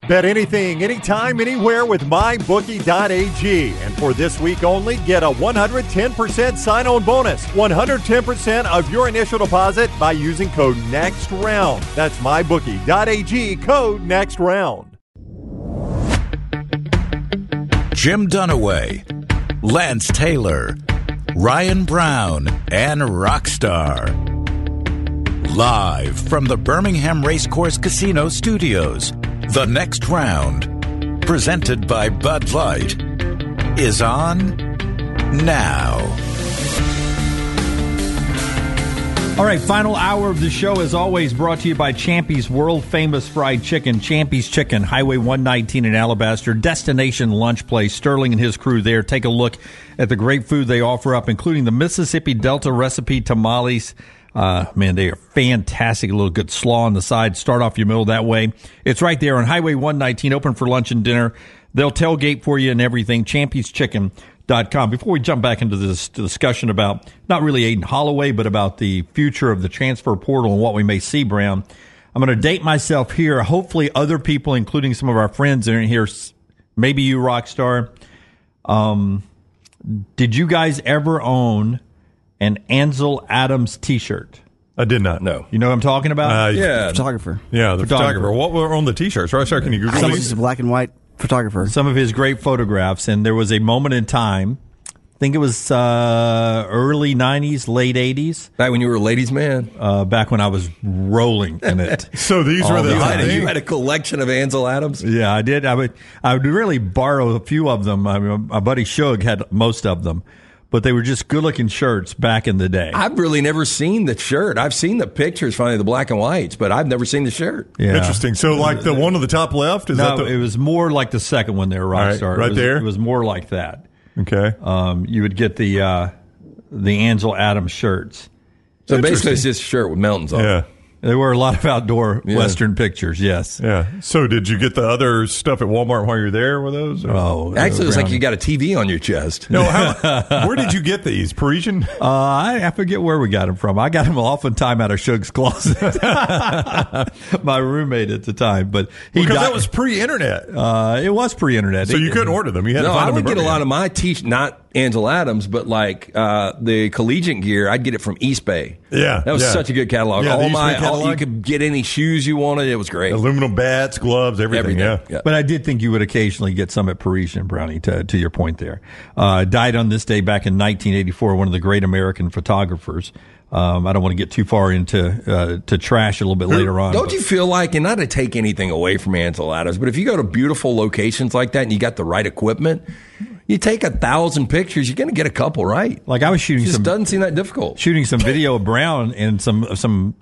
Bet anything, anytime, anywhere with MyBookie.ag. And for this week only, get a 110% sign-on bonus. 110% of your initial deposit by using code NEXTROUND. That's MyBookie.ag, code NEXTROUND. Jim Dunaway, Lance Taylor, Ryan Brown, and Rockstar. Live from the Birmingham Racecourse Casino Studios, the next round, presented by Bud Light, is on now. All right, final hour of the show, as always, brought to you by Champy's world-famous fried chicken. Champy's Chicken, Highway 119 in Alabaster, destination lunch place. Sterling and his crew there. Take a look at the great food they offer up, including the Mississippi Delta recipe tamales. Man, they are fantastic. A little good slaw on the side. Start off your meal that way. It's right there on Highway 119, open for lunch and dinner. They'll tailgate for you and everything. Champy'sChicken.com. Before we jump back into this discussion about not really Aiden Holloway, but about the future of the transfer portal and what we may see, Brown, I'm going to date myself here. Hopefully other people, including some of our friends in here, maybe you, Rockstar. Did you guys ever own an Ansel Adams T-shirt? I did not. No. You know what I'm talking about? Yeah. Photographer. Yeah, the photographer. What were on the T-shirts? Rockstar, can you Google Some these? is a black and white photographer. Some of his great photographs, and there was a moment in time, I think it was early 90s, late 80s. Back when you were a ladies' man. Back when I was rolling in it. So these were the You had a collection of Ansel Adams? Yeah, I did. I would really borrow a few of them. I mean, my buddy Shug had most of them. But they were just good-looking shirts back in the day. I've really never seen the shirt. I've seen the pictures, finally, the black and whites, but I've never seen the shirt. Yeah. Interesting. So, like the one on the top left? It was more like the second one there, Rockstar. Right there? It was more like that. Okay. You would get the Ansel Adams shirts. So basically, it's just a shirt with mountains on it. Yeah. There were a lot of outdoor Western pictures, yes. Yeah. So did you get the other stuff at Walmart while you were there with those? Oh, actually, it was like you got a TV on your chest. No, where did you get these? Parisian? I forget where we got them from. I got them oftentimes out of Shug's closet. My roommate at the time. But because that was pre-internet. It was pre-internet. So you couldn't order them. You had to find I them would in get a lot of my not Ansel Adams, but like the collegiate gear, I'd get it from East Bay. Yeah. That was such a good catalog. Yeah, You could get any shoes you wanted. It was great. Aluminum bats, gloves, everything. Yeah. But I did think you would occasionally get some at Parisian, Brownie, to your point there. Died on this day back in 1984, one of the great American photographers. I don't want to get too far into to trash a little bit later on. Don't you feel like, and not to take anything away from Ansel Adams, but if you go to beautiful locations like that and you got the right equipment, you take 1,000 pictures, you're going to get a couple right. Like I was shooting it just doesn't seem that difficult. Shooting some video of Brown and some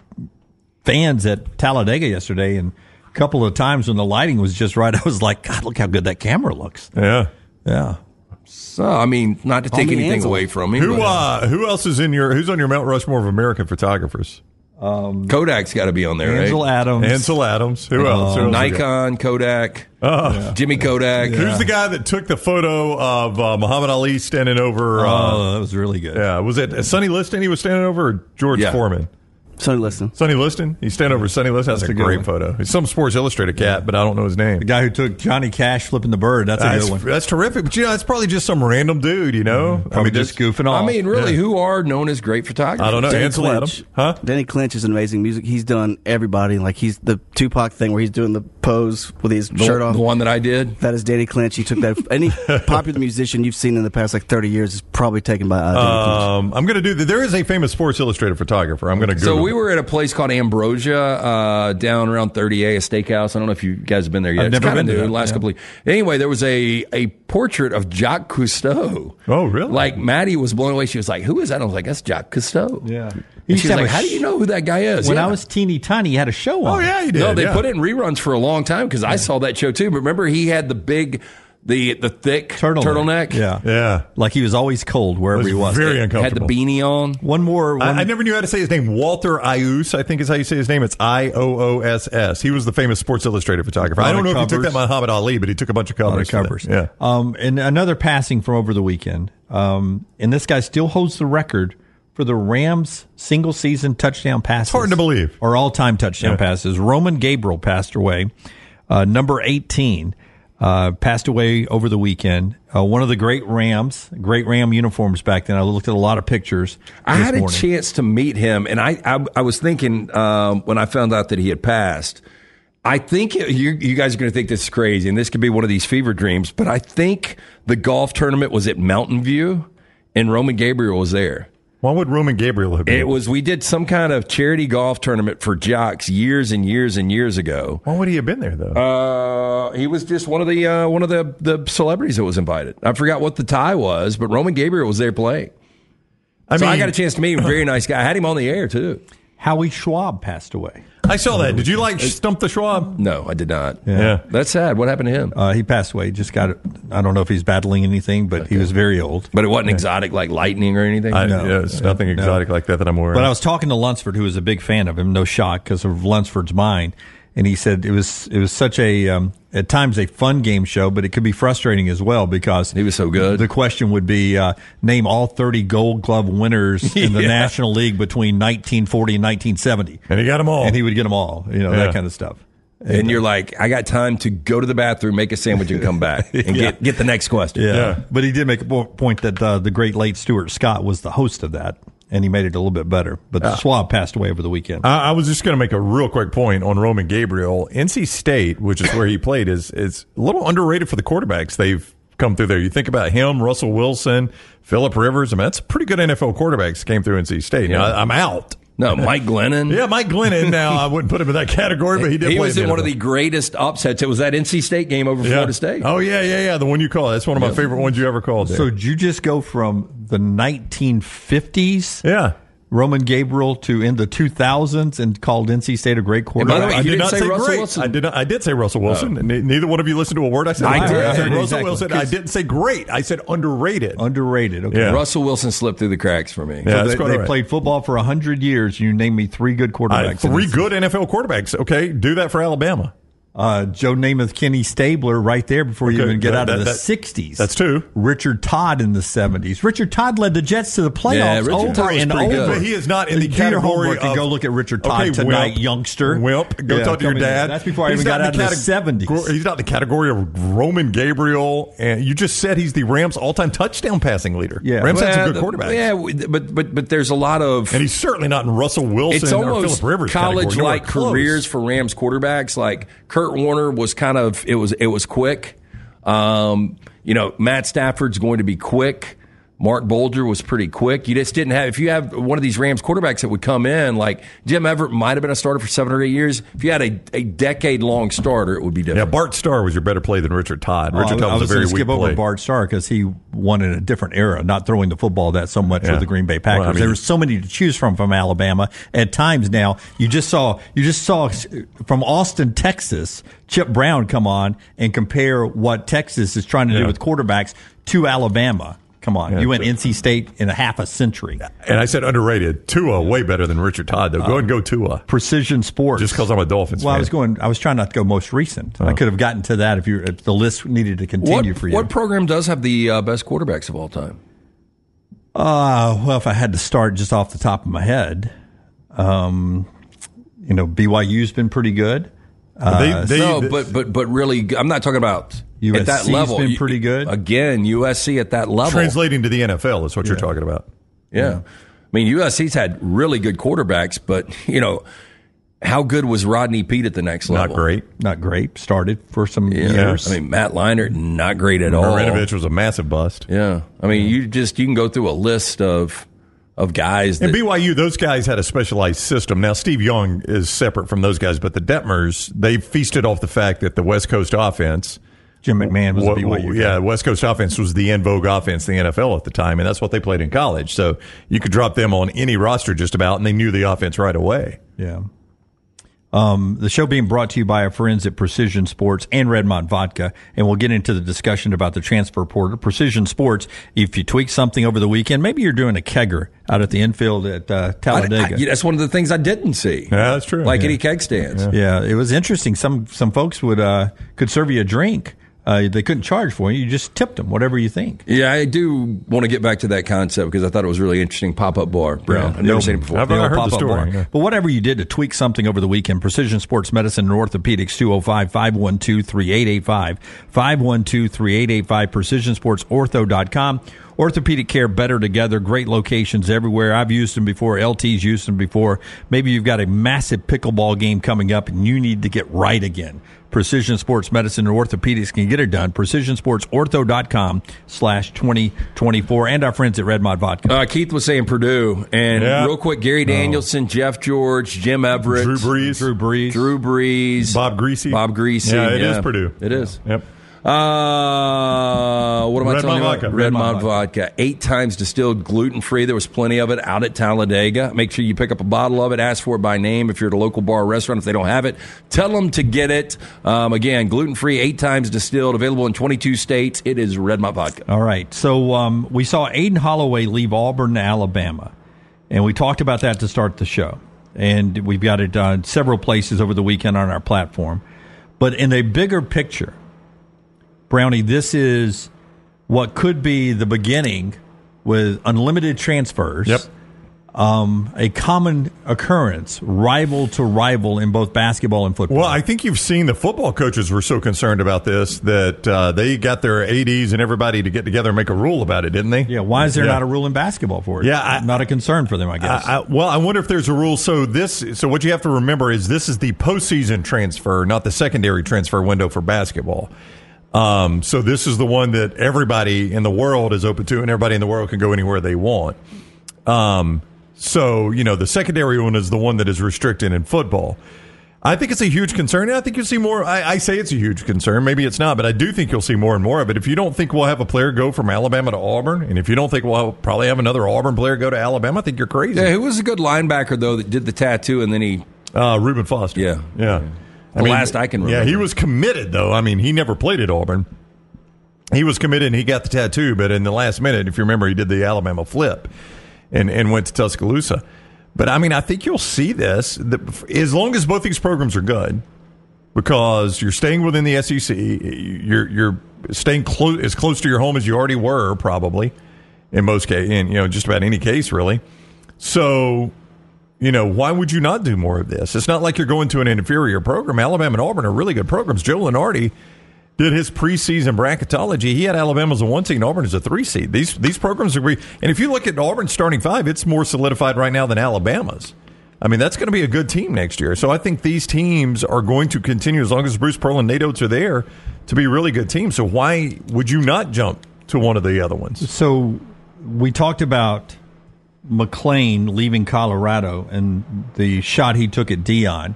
fans at Talladega yesterday, and a couple of times when the lighting was just right, I was like, God, look how good that camera looks. Yeah. Yeah. So, I mean, not to take anything away from him. Who else is who's on your Mount Rushmore of American photographers? Kodak's got to be on there, Ansel right? Adams. Ansel Adams. Who else? Nikon, Kodak, Jimmy Kodak. Who's the guy that took the photo of Muhammad Ali standing over? That was really good. Yeah. Was it Sonny Liston he was standing over, or George Foreman? Sonny Liston. Sonny Liston? He's standing over Sonny Liston. That's a great photo. He's some Sports Illustrated cat, but I don't know his name. The guy who took Johnny Cash flipping the bird. That's a good one. That's terrific. But, that's probably just some random dude, you know? Probably just goofing off. I mean, really, who are known as great photographers? I don't know. Danny Ansel Clinch. Adams. Huh? Danny Clinch is an amazing music. He's done everybody. Like, he's the Tupac thing where he's doing the pose with his shirt off. The one that I did? That is Danny Clinch. He took that. Any popular musician you've seen in the past, 30 years is probably taken by Danny Clinch. I'm going to do there is a famous Sports Illustrated photographer. I'm going to Google. So we were at a place called Ambrosia down around 30A, a steakhouse. I don't know if you guys have been there yet. I've never been there. there. Last couple of Anyway, there was a portrait of Jacques Cousteau. Oh, really? Like, Maddie was blown away. She was like, who is that? I was like, that's Jacques Cousteau. Yeah. And she was like, how do you know who that guy is? When I was teeny tiny, he had a show on. Oh, yeah, he did. No, they put it in reruns for a long time because I saw that show too. But remember, he had the big, the thick turtleneck. Yeah. Like he was always cold wherever he was. Very uncomfortable. Had the beanie on. One more. I never knew how to say his name. Walter Iooss, I think is how you say his name. It's Iooss. He was the famous Sports Illustrated photographer. I don't know if he took that Muhammad Ali, but he took a bunch of covers. Yeah. And another passing from over the weekend. And this guy still holds the record for the Rams single season touchdown passes. It's hard to believe. Or all time touchdown passes. Roman Gabriel passed away. number 18, passed away over the weekend. One of the great Ram uniforms back then. I looked at a lot of pictures. I had a chance to meet him, and I was thinking when I found out that he had passed, I think you guys are going to think this is crazy, and this could be one of these fever dreams, but I think the golf tournament was at Mountain View, and Roman Gabriel was there. Why would Roman Gabriel have been? We did some kind of charity golf tournament for jocks years and years and years ago. Why would he have been there, though? He was just one of the celebrities that was invited. I forgot what the tie was, but Roman Gabriel was there playing. I got a chance to meet him. Very nice guy. I had him on the air, too. Howie Schwab passed away. I saw that. Did you Stump the Schwab? No, I did not. Yeah. That's sad. What happened to him? He passed away. Just got it. I don't know if he's battling anything, but he was very old. But it wasn't exotic like lightning or anything? No. It's nothing exotic like that I'm aware of. But I was talking to Lunsford, who was a big fan of him, no shock, because of Lunsford's mind. And he said it was such a at times a fun game show, but it could be frustrating as well because he was so good. The question would be name all 30 Gold Glove winners in the National League between 1940 and 1970, and he got them all. And he would get them all, that kind of stuff. And you're like, I got time to go to the bathroom, make a sandwich, and come back and get the next question. Yeah. But he did make a point that the great late Stuart Scott was the host of that. And he made it a little bit better. But Schwab passed away over the weekend. I was just going to make a real quick point on Roman Gabriel. NC State, which is where he played, is a little underrated for the quarterbacks they've come through there. You think about him, Russell Wilson, Phillip Rivers. I mean, that's pretty good NFL quarterbacks came through NC State. Yeah. Now, I'm out. No, Mike Glennon. Yeah, Mike Glennon. Now, I wouldn't put him in that category, but he did play. He was in one of the greatest upsets. It was that NC State game over Florida State. Oh, yeah. The one you called. That's one of my favorite ones you ever called. So did you just go from the 1950s? Yeah. Roman Gabriel to in the 2000s and called NC State a great quarterback. By the way, I did not say Russell great. Wilson. I did say Russell Wilson. Neither one of you listened to a word I said. I did. I said Russell Exactly. Wilson. I didn't say great. I said underrated. Underrated. Okay. Yeah. Russell Wilson slipped through the cracks for me. Yeah, So they played football for 100 years. You name me three good quarterbacks. Three good NFL quarterbacks. Okay, do that for Alabama. Joe Namath, Kenny Stabler right there before you even get out of the 60s. That's two. Richard Todd in the 70s. Richard Todd led the Jets to the playoffs Richard Todd was and pretty over. good. But he is not in the Do your category homework of... and go look at Richard Todd tonight, youngster. Wimp, go talk to your dad. That's before I even got out of the 70s. He's not in the category of Roman Gabriel. And you just said he's the Rams' all-time touchdown passing leader. Yeah. Rams had some good quarterbacks. Yeah, but there's a lot of... And he's certainly not in Russell Wilson It's or almost Phillip Rivers college-like category. careers for Rams quarterbacks. Like Kurt Warner was kind of it was quick. Matt Stafford's going to be quick. Mark Bolger was pretty quick. You just didn't have, if you have one of these Rams quarterbacks that would come in, like Jim Everett might have been a starter for 7 or 8 years. If you had a decade-long starter, it would be different. Yeah, Bart Starr was your better play than Richard Todd. Richard Todd I was a very going to weak skip over play. Bart Starr because he won in a different era, not throwing the football that so much with the Green Bay Packers. Well, there were so many to choose from Alabama. At times now, you just saw from Austin, Texas, Chip Brown come on and compare what Texas is trying to do with quarterbacks to Alabama. Come on. You went NC State in a half a century. And I said underrated. Tua, way better than Richard Todd, though. Go ahead and go Tua. Precision Sports. Just because I'm a Dolphins fan. I was trying not to go most recent. I could have gotten to that if the list needed to continue for you. What program does have the best quarterbacks of all time? Well, if I had to start just off the top of my head, BYU's been pretty good. But really, I'm not talking about USC's at that level. Been pretty good. Again, USC at that level. Translating to the NFL is what you're talking about. Yeah. I mean, USC's had really good quarterbacks, but, how good was Rodney Peete at the next level? Not great. Started for some years. I mean, Matt Leinart, not great at all. Marinovich was a massive bust. Yeah. I mean, you can go through a list of guys. And BYU, those guys had a specialized system. Now, Steve Young is separate from those guys, but the Detmers, they feasted off the fact that the West Coast offense, Jim McMahon was a BYU guy. Yeah, West Coast offense was the en vogue offense in the NFL at the time, and that's what they played in college. So you could drop them on any roster just about, and they knew the offense right away. Yeah. The show being brought to you by our friends at Precision Sports and Redmond Vodka, and we'll get into the discussion about the transfer portal. Precision Sports, if you tweak something over the weekend, maybe you're doing a kegger out at the infield at Talladega. That's one of the things I didn't see. Yeah, that's true. Like any keg stands. Yeah, it was interesting. Some folks could serve you a drink They couldn't charge for it. You just tipped them, whatever you think. Yeah, I do want to get back to that concept because I thought it was really interesting. Pop-up bar, Brown. I've never seen it before. I've heard the story. Yeah. But whatever you did to tweak something over the weekend, Precision Sports Medicine and Orthopedics, 205-512-3885, 512-3885, precisionsportsortho.com. Orthopedic care better together. Great locations everywhere. I've used them before. LT's used them before. Maybe you've got a massive pickleball game coming up and you need to get right again. Precision Sports Medicine and Orthopedics can get it done. precisionsportsortho.com/2024. And our friends at Redmond Vodka. Keith was saying Purdue. And real quick, Gary Danielson, Jeff George, Jim Everett. Drew Brees. Bob Greasy. Yeah, it is Purdue. It is. Yep. What am I telling you about? Redmond vodka. 8 times distilled, gluten-free. There was plenty of it out at Talladega. Make sure you pick up a bottle of it. Ask for it by name if you're at a local bar or restaurant. If they don't have it, tell them to get it. Again, gluten-free, 8 times distilled, available in 22 states. It is Redmond vodka. All right. So we saw Aiden Holloway leave Auburn to Alabama, and we talked about that to start the show. And we've got it several places over the weekend on our platform. But in a bigger picture, Brownie, this is what could be the beginning with unlimited transfers. Yep. A common occurrence, rival to rival in both basketball and football. Well, I think you've seen the football coaches were so concerned about this that they got their ADs and everybody to get together and make a rule about it, didn't they? Yeah. Why is there not a rule in basketball for it? Yeah, not a concern for them, I guess. I wonder if there's a rule. So what you have to remember is this is the postseason transfer, not the secondary transfer window for basketball. So this is the one that everybody in the world is open to, and everybody in the world can go anywhere they want. So, the secondary one is the one that is restricted in football. I think it's a huge concern, and I think you'll see more. I say it's a huge concern. Maybe it's not, but I do think you'll see more and more of it. If you don't think we'll have a player go from Alabama to Auburn, and if you don't think we'll probably have another Auburn player go to Alabama, I think you're crazy. Yeah, who was a good linebacker, though, that did the tattoo, and then he... Reuben Foster. Yeah. Last I can remember. Yeah, he was committed, though. I mean, he never played at Auburn. He was committed, and he got the tattoo, but in the last minute, if you remember, he did the Alabama flip and went to Tuscaloosa. But, I mean, I think you'll see this as long as both these programs are good, because you're staying within the SEC. You're staying as close to your home as you already were, probably, in most cases, in just about any case, really. So... why would you not do more of this? It's not like you're going to an inferior program. Alabama and Auburn are really good programs. Joe Lunardi did his preseason bracketology. He had Alabama as a 1 seed and Auburn as a 3 seed. These programs are great. And if you look at Auburn's starting 5, it's more solidified right now than Alabama's. I mean, that's going to be a good team next year. So I think these teams are going to continue, as long as Bruce Pearl and Nate Oates are there, to be really good teams. So why would you not jump to one of the other ones? So we talked about McClain leaving Colorado and the shot he took at Deion.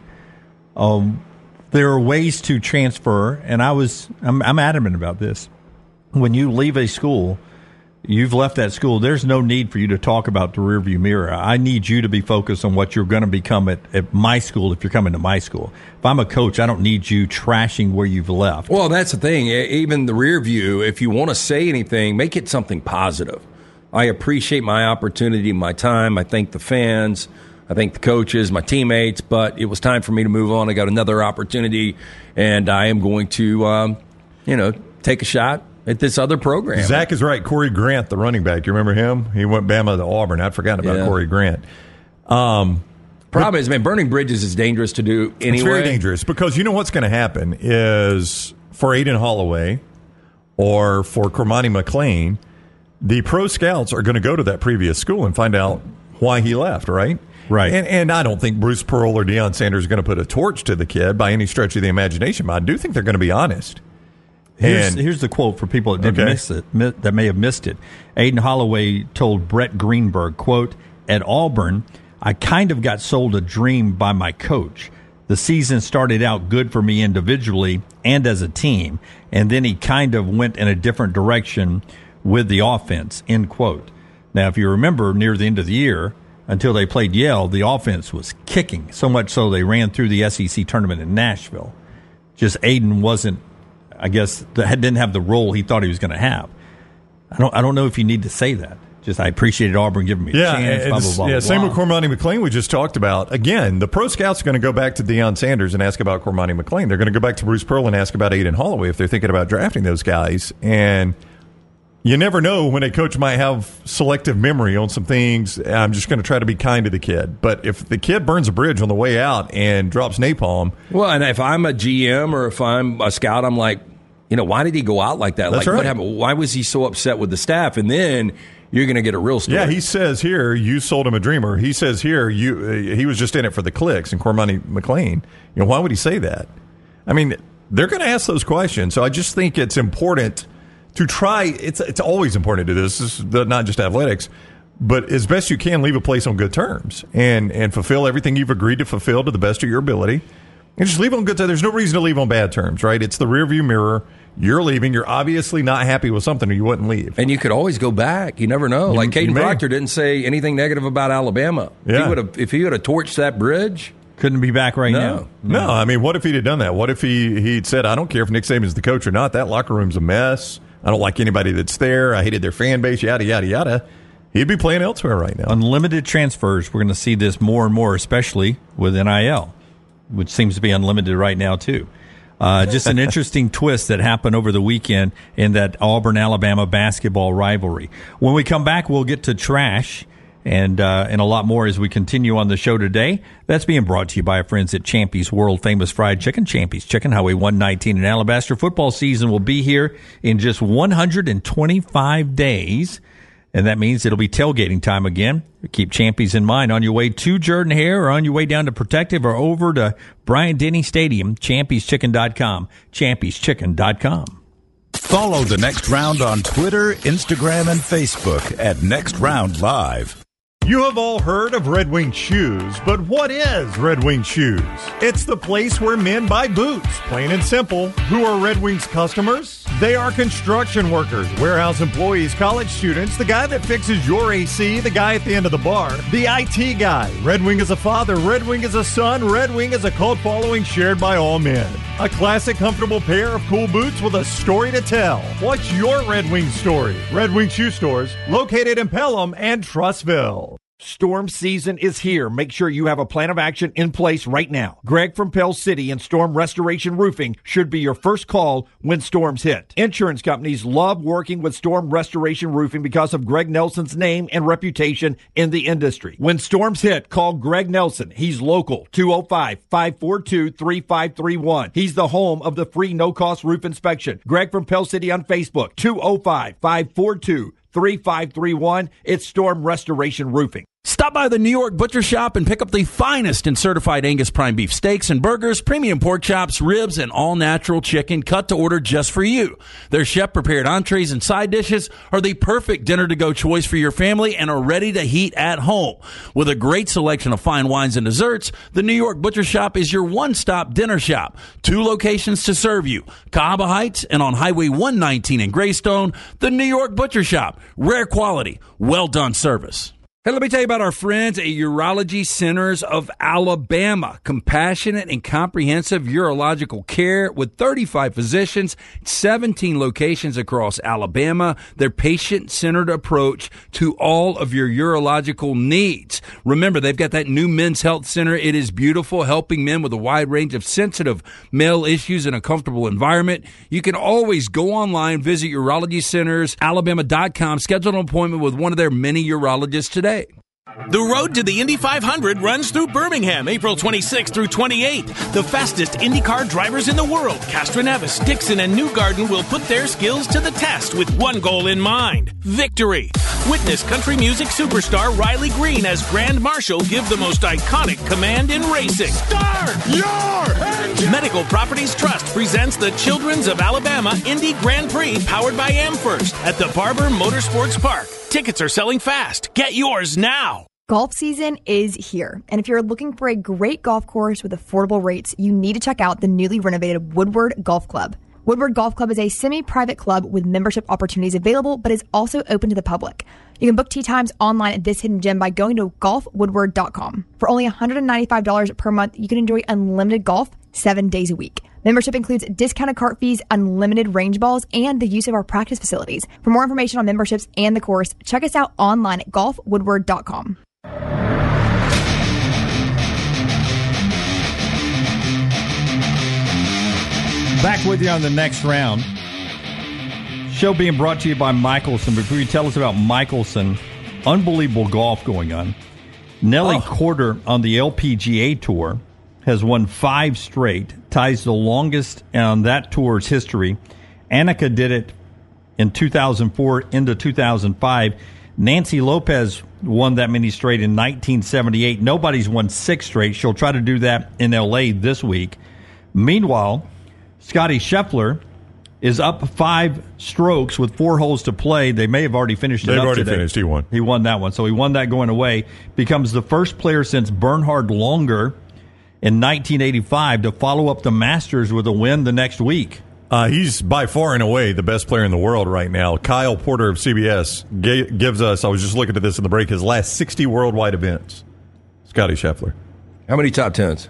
There are ways to transfer, and I'm adamant about this. When you leave a school, you've left that school, there's no need for you to talk about the rearview mirror. I need you to be focused on what you're going to become at my school if you're coming to my school. If I'm a coach, I don't need you trashing where you've left. Well, that's the thing. Even the rearview, if you want to say anything, make it something positive. I appreciate my opportunity, my time. I thank the fans. I thank the coaches, my teammates. But it was time for me to move on. I got another opportunity, and I am going to, take a shot at this other program. Zach is right. Corey Grant, the running back. You remember him? He went Bama to Auburn. I'd forgotten about Corey Grant. Problem is, burning bridges is dangerous to do anyway. It's very dangerous because you know what's going to happen is for Aiden Holloway or for Cormani McClain, the pro scouts are going to go to that previous school and find out why he left, right? Right. And I don't think Bruce Pearl or Deion Sanders are going to put a torch to the kid by any stretch of the imagination, but I do think they're going to be honest. Here's the quote for people that didn't miss it, that may have missed it. Aiden Holloway told Brett Greenberg, quote, "At Auburn, I kind of got sold a dream by my coach. The season started out good for me individually and as a team, and then he kind of went in a different direction with the offense," end quote. Now, if you remember, near the end of the year, until they played Yale, the offense was kicking, so much so they ran through the SEC tournament in Nashville. Just Aiden wasn't, I guess, didn't have the role he thought he was going to have. I don't know if you need to say that. Just I appreciated Auburn giving me a chance, blah, blah, blah, blah. Same with Cormani McLean we just talked about. Again, the pro scouts are going to go back to Deion Sanders and ask about Cormani McLean. They're going to go back to Bruce Pearl and ask about Aiden Holloway if they're thinking about drafting those guys. And you never know when a coach might have selective memory on some things. I'm just going to try to be kind to the kid. But if the kid burns a bridge on the way out and drops napalm. Well, and if I'm a GM or if I'm a scout, I'm like, why did he go out like that? That's like, right. What happened? Why was he so upset with the staff? And then you're going to get a real story. Yeah, he says here, you sold him a dreamer. He says here, he was just in it for the clicks. And Cormani McLean, why would he say that? I mean, they're going to ask those questions. So I just think it's important to try. It's always important to do this. This is not just athletics, but as best you can, leave a place on good terms and fulfill everything you've agreed to fulfill to the best of your ability. And just leave on good terms. There's no reason to leave on bad terms, right? It's the rearview mirror. You're leaving. You're obviously not happy with something, or you wouldn't leave. And you could always go back. You never know. Like Caden Proctor didn't say anything negative about Alabama. Yeah. If he would have torched that bridge, couldn't be back right now. No, I mean, what if he'd have done that? What if he'd said, I don't care if Nick Saban's the coach or not. That locker room's a mess. I don't like anybody that's there. I hated their fan base, yada, yada, yada. He'd be playing elsewhere right now. Unlimited transfers. We're going to see this more and more, especially with NIL, which seems to be unlimited right now, too. Just an interesting twist that happened over the weekend in that Auburn-Alabama basketball rivalry. When we come back, we'll get to trash and a lot more as we continue on the show today. That's being brought to you by our friends at Champy's World Famous Fried Chicken. Champy's Chicken, Highway 119 in Alabaster. Football season will be here in just 125 days. And that means it'll be tailgating time again. Keep Champy's in mind on your way to Jordan-Hare or on your way down to Protective or over to Bryant-Denny Stadium. Champy'sChicken.com. Champy'sChicken.com. Follow The Next Round on Twitter, Instagram, and Facebook at Next Round Live. You have all heard of Red Wing Shoes, but what is Red Wing Shoes? It's the place where men buy boots, plain and simple. Who are Red Wing's customers? They are construction workers, warehouse employees, college students, the guy that fixes your AC, the guy at the end of the bar, the IT guy. Red Wing is a father, Red Wing is a son, Red Wing is a cult following shared by all men. A classic, comfortable pair of cool boots with a story to tell. What's your Red Wing story? Red Wing Shoe Stores, located in Pelham and Trussville. Storm season is here. Make sure you have a plan of action in place right now. Greg from Pell City and Storm Restoration Roofing should be your first call when storms hit. Insurance companies love working with Storm Restoration Roofing because of Greg Nelson's name and reputation in the industry. When storms hit, call Greg Nelson. He's local, 205-542-3531. He's the home of the free no-cost roof inspection. Greg from Pell City on Facebook, 205-542-3531. It's Storm Restoration Roofing. Stop by the New York Butcher Shop and pick up the finest in certified Angus prime beef steaks and burgers, premium pork chops, ribs, and all-natural chicken cut to order just for you. Their chef-prepared entrees and side dishes are the perfect dinner-to-go choice for your family and are ready to heat at home. With a great selection of fine wines and desserts, the New York Butcher Shop is your one-stop dinner shop. 2 locations to serve you, Cahaba Heights and on Highway 119 in Greystone. The New York Butcher Shop. Rare quality, well-done service. Hey, let me tell you about our friends at Urology Centers of Alabama. Compassionate and comprehensive urological care with 35 physicians, 17 locations across Alabama. Their patient-centered approach to all of your urological needs. Remember, they've got that new men's health center. It is beautiful, helping men with a wide range of sensitive male issues in a comfortable environment. You can always go online, visit UrologyCentersAlabama.com, schedule an appointment with one of their many urologists today. The road to the Indy 500 runs through Birmingham, April 26th through 28th. The fastest IndyCar drivers in the world, Castroneves, Dixon, and Newgarden, will put their skills to the test with one goal in mind: victory. Witness country music superstar Riley Green as Grand Marshal give the most iconic command in racing. Start your engine! Medical Properties Trust presents the Children's of Alabama Indy Grand Prix powered by AmFirst at the Barber Motorsports Park. Tickets are selling fast. Get yours now. Golf season is here, and if you're looking for a great golf course with affordable rates, you need to check out the newly renovated Woodward Golf Club. Woodward Golf Club is a semi-private club with membership opportunities available, but is also open to the public. You can book tee times online at this hidden gem by going to golfwoodward.com. For only $195 per month, you can enjoy unlimited golf 7 days a week. Membership includes discounted cart fees, unlimited range balls, and the use of our practice facilities. For more information on memberships and the course, check us out online at golfwoodward.com. Back with you on the next round. Show being brought to you by Michelson. Before you tell us about Michelson, unbelievable golf going on. Nelly Korda on the LPGA Tour has won 5 straight, ties the longest on that tour's history. Annika did it in 2004 into 2005. Nancy Lopez won that many straight in 1978. Nobody's won 6 straight. She'll try to do that in L.A. this week. Meanwhile, Scottie Scheffler is up 5 strokes with 4 holes to play. They may have already finished it They've up already today. finished. He won. He won that one. So he won that going away. Becomes the first player since Bernhard Langer in 1985 to follow up the Masters with a win the next week. He's by far and away the best player in the world right now. Kyle Porter of CBS gives us, I was just looking at this in the break, his last 60 worldwide events. Scottie Scheffler. How many top 10s?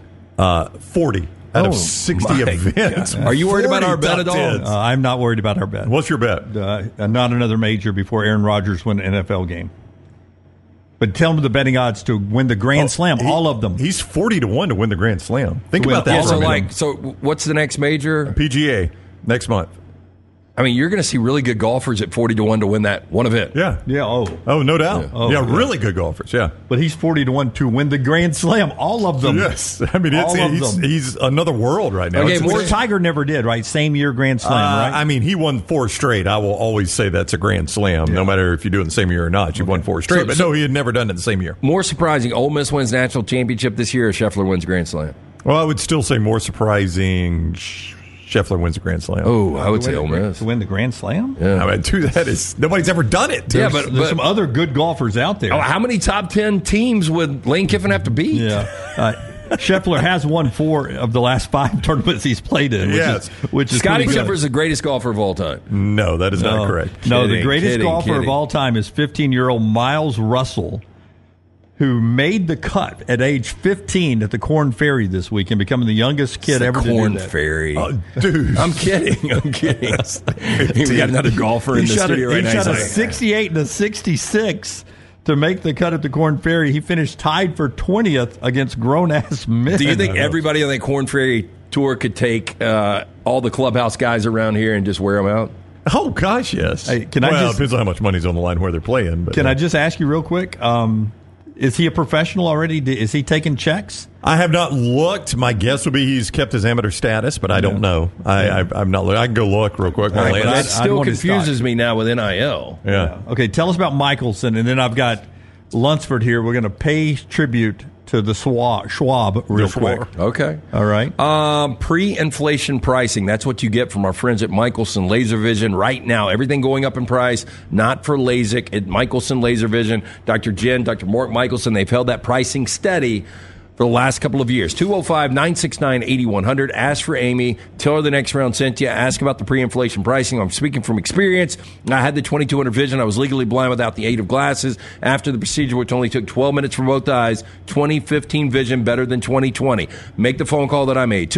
40 out of 60 events. Are you worried about our bet at all? I'm not worried about our bet. What's your bet? Not another major before Aaron Rodgers win an NFL game. But tell me the betting odds to win the Grand Slam, all of them. He's 40-1 to win the Grand Slam. Think about that. So what's the next major? PGA next month. I mean, you're going to see really good golfers at 40-1 to win that one event. Yeah. Oh, no doubt. Really good golfers. Yeah. But he's 40-1 to win the Grand Slam, all of them. Yes. I mean, he's another world right now. Okay, Tiger never did, right? Same year Grand Slam, right? I mean, he won 4 straight. I will always say that's a Grand Slam, no matter if you do it in the same year or not. You won 4 straight. But no, he had never done it in the same year. More surprising, Ole Miss wins national championship this year, or Scheffler wins Grand Slam? Well, I would still say more surprising, Scheffler wins the Grand Slam. Oh, I would say Ole Miss. To win the Grand Slam? Yeah. I mean, dude, nobody's ever done it. Yeah, but there's some other good golfers out there. How many top 10 teams would Lane Kiffin have to beat? Yeah. Scheffler has won 4 of the last 5 tournaments he's played in. Which is Scottie Scheffler is the greatest golfer of all time. No, that is not correct. The greatest golfer of all time is 15-year-old Miles Russell, who made the cut at age 15 at the Korn Ferry this weekend, becoming the youngest kid ever to do that. Korn Ferry. Oh, dude. I'm kidding. We got another golfer in the studio right now. He shot a 68 and a 66 to make the cut at the Korn Ferry. He finished tied for 20th against grown-ass men. Do you think everybody on that Korn Ferry tour could take all the clubhouse guys around here and just wear them out? Oh, gosh, yes. Hey, it depends on how much money's on the line where they're playing. But, can I just ask you real quick? Is he a professional already? Is he taking checks? I have not looked. My guess would be he's kept his amateur status, but I don't know. I've not looked. I can go look real quick. That still confuses me now with NIL. Yeah. Okay, tell us about Michelson, and then I've got Lunsford here. We're going to pay tribute to the Schwab real quick. Okay. All right. Pre-inflation pricing. That's what you get from our friends at Michelson Laser Vision right now. Everything going up in price, not for LASIK, at Michelson Laser Vision. Dr. Jen, Dr. Mark Michelson, they've held that pricing steady for the last couple of years. 205-969-8100. Ask for Amy. Tell her the next round sent you. Ask about the pre-inflation pricing. I'm speaking from experience. I had the 2200 vision. I was legally blind without the aid of glasses. After the procedure, which only took 12 minutes for both eyes, 2015 vision better than 2020. Make the phone call that I made.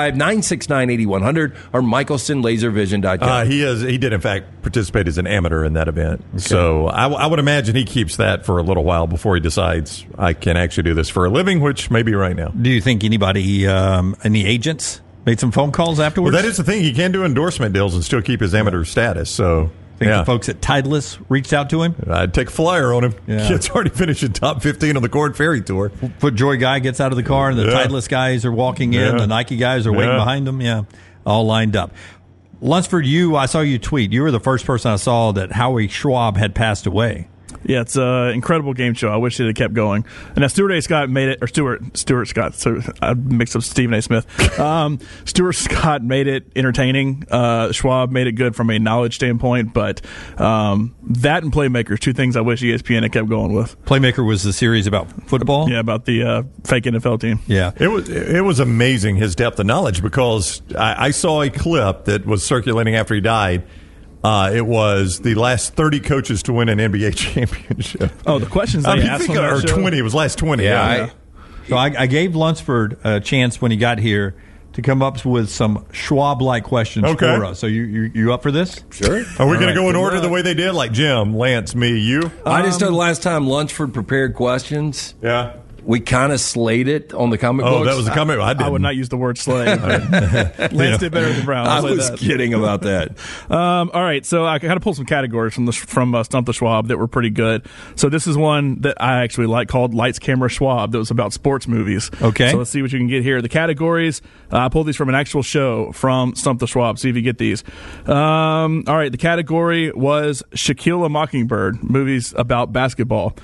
205-969-8100 or michelsonlaservision.com. He did, in fact, participate as an amateur in that event. Okay. So I would imagine he keeps that for a little while before he decides I can actually do this for a living, which maybe right now. Do you think anybody, any agents, made some phone calls afterwards? Well, that is the thing. He can do endorsement deals and still keep his amateur status. So, the folks at Titleist reached out to him? I'd take a flyer on him. Yeah. Kid's already finished in top 15 on the Korn Ferry Tour. FootJoy guy gets out of the car, and the Titleist guys are walking in. The Nike guys are waiting behind them. Yeah, all lined up. Lunsford, I saw you tweet. You were the first person I saw that Howie Schwab had passed away. Yeah, it's an incredible game show. I wish it had kept going. And now Stuart A. Scott made it, or Stuart Scott. So I mixed up Stephen A. Smith. Stuart Scott made it entertaining. Schwab made it good from a knowledge standpoint. But that and Playmakers, 2 things I wish ESPN had kept going with. Playmaker was the series about football? Yeah, about the fake NFL team. Yeah. It was amazing, his depth of knowledge, because I saw a clip that was circulating after he died. It was the last 30 coaches to win an NBA championship. Oh, the questions they asked on or 20. It was last 20. So I gave Lunsford a chance when he got here to come up with some Schwab-like questions Okay. for us. So you up for this? Sure. Are we going to go in order the way they did? Like Jim, Lance, me, you? I just know the last time Lunsford prepared questions. Yeah. We kind of slayed it on the comic books. Oh, that was the comic. I would not use the word slay. Lance did better than Brown. I I'll say was that. kidding about that. All right, so I had to pull some categories from Stump the Schwab that were pretty good. So this is one that I actually like called Lights, Camera, Schwab that was about sports movies. Okay. So let's see what you can get here. The categories, I pulled these from an actual show from Stump the Schwab. See if you get these. All right, the category was Shaquille a Mockingbird, movies about basketball.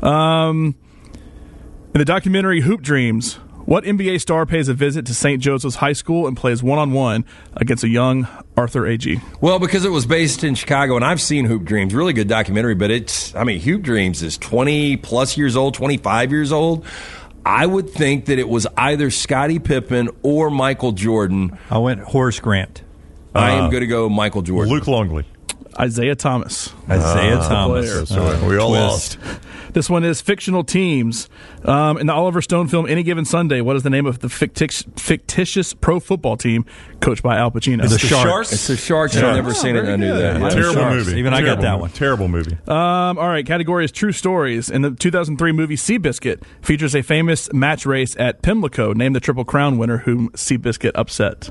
In the documentary Hoop Dreams, what NBA star pays a visit to St. Joseph's High School and plays one-on-one against a young Arthur Agee? Well, because it was based in Chicago, and I've seen Hoop Dreams, really good documentary, but Hoop Dreams is 20-plus years old, 25 years old. I would think that it was either Scottie Pippen or Michael Jordan. I went Horace Grant. I am going to go Michael Jordan. Luke Longley. Isaiah Thomas. Isaiah Thomas. We all lost. This one is fictional teams. In the Oliver Stone film Any Given Sunday, what is the name of the fictitious pro football team coached by Al Pacino? The Sharks. It's the Sharks. I've never seen it. I knew that. Yeah. Terrible Sharks. movie. Even I got that one. Terrible movie. All right, category is true stories. In the 2003 movie Seabiscuit, features a famous match race at Pimlico. Name the Triple Crown winner whom Seabiscuit upset.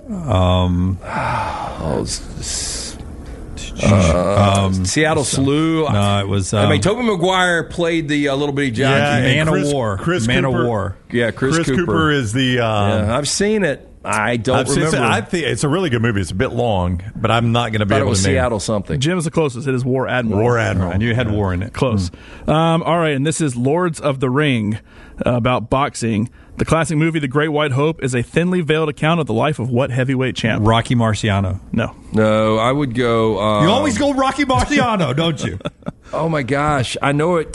Seattle Slew. No, it was. Tobey Maguire played the little bitty jockey. Man and of War. Chris Man Cooper, of War. Yeah, Chris Cooper is the. Yeah, I've seen it. I don't remember. I think it's a really good movie. It's a bit long, but I'm not going to be Thought able it was to name Seattle something. Jim's the closest. It is War Admiral. War Admiral. I knew you had war in it. Close. All right, and this is Lords of the Ring, about boxing. The classic movie The Great White Hope is a thinly veiled account of the life of what heavyweight champ? Rocky Marciano. No. No, I would go. You always go Rocky Marciano, don't you? Oh my gosh, I know it.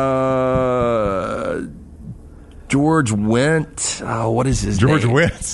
George Wendt. Oh, what is his George name? Wendt.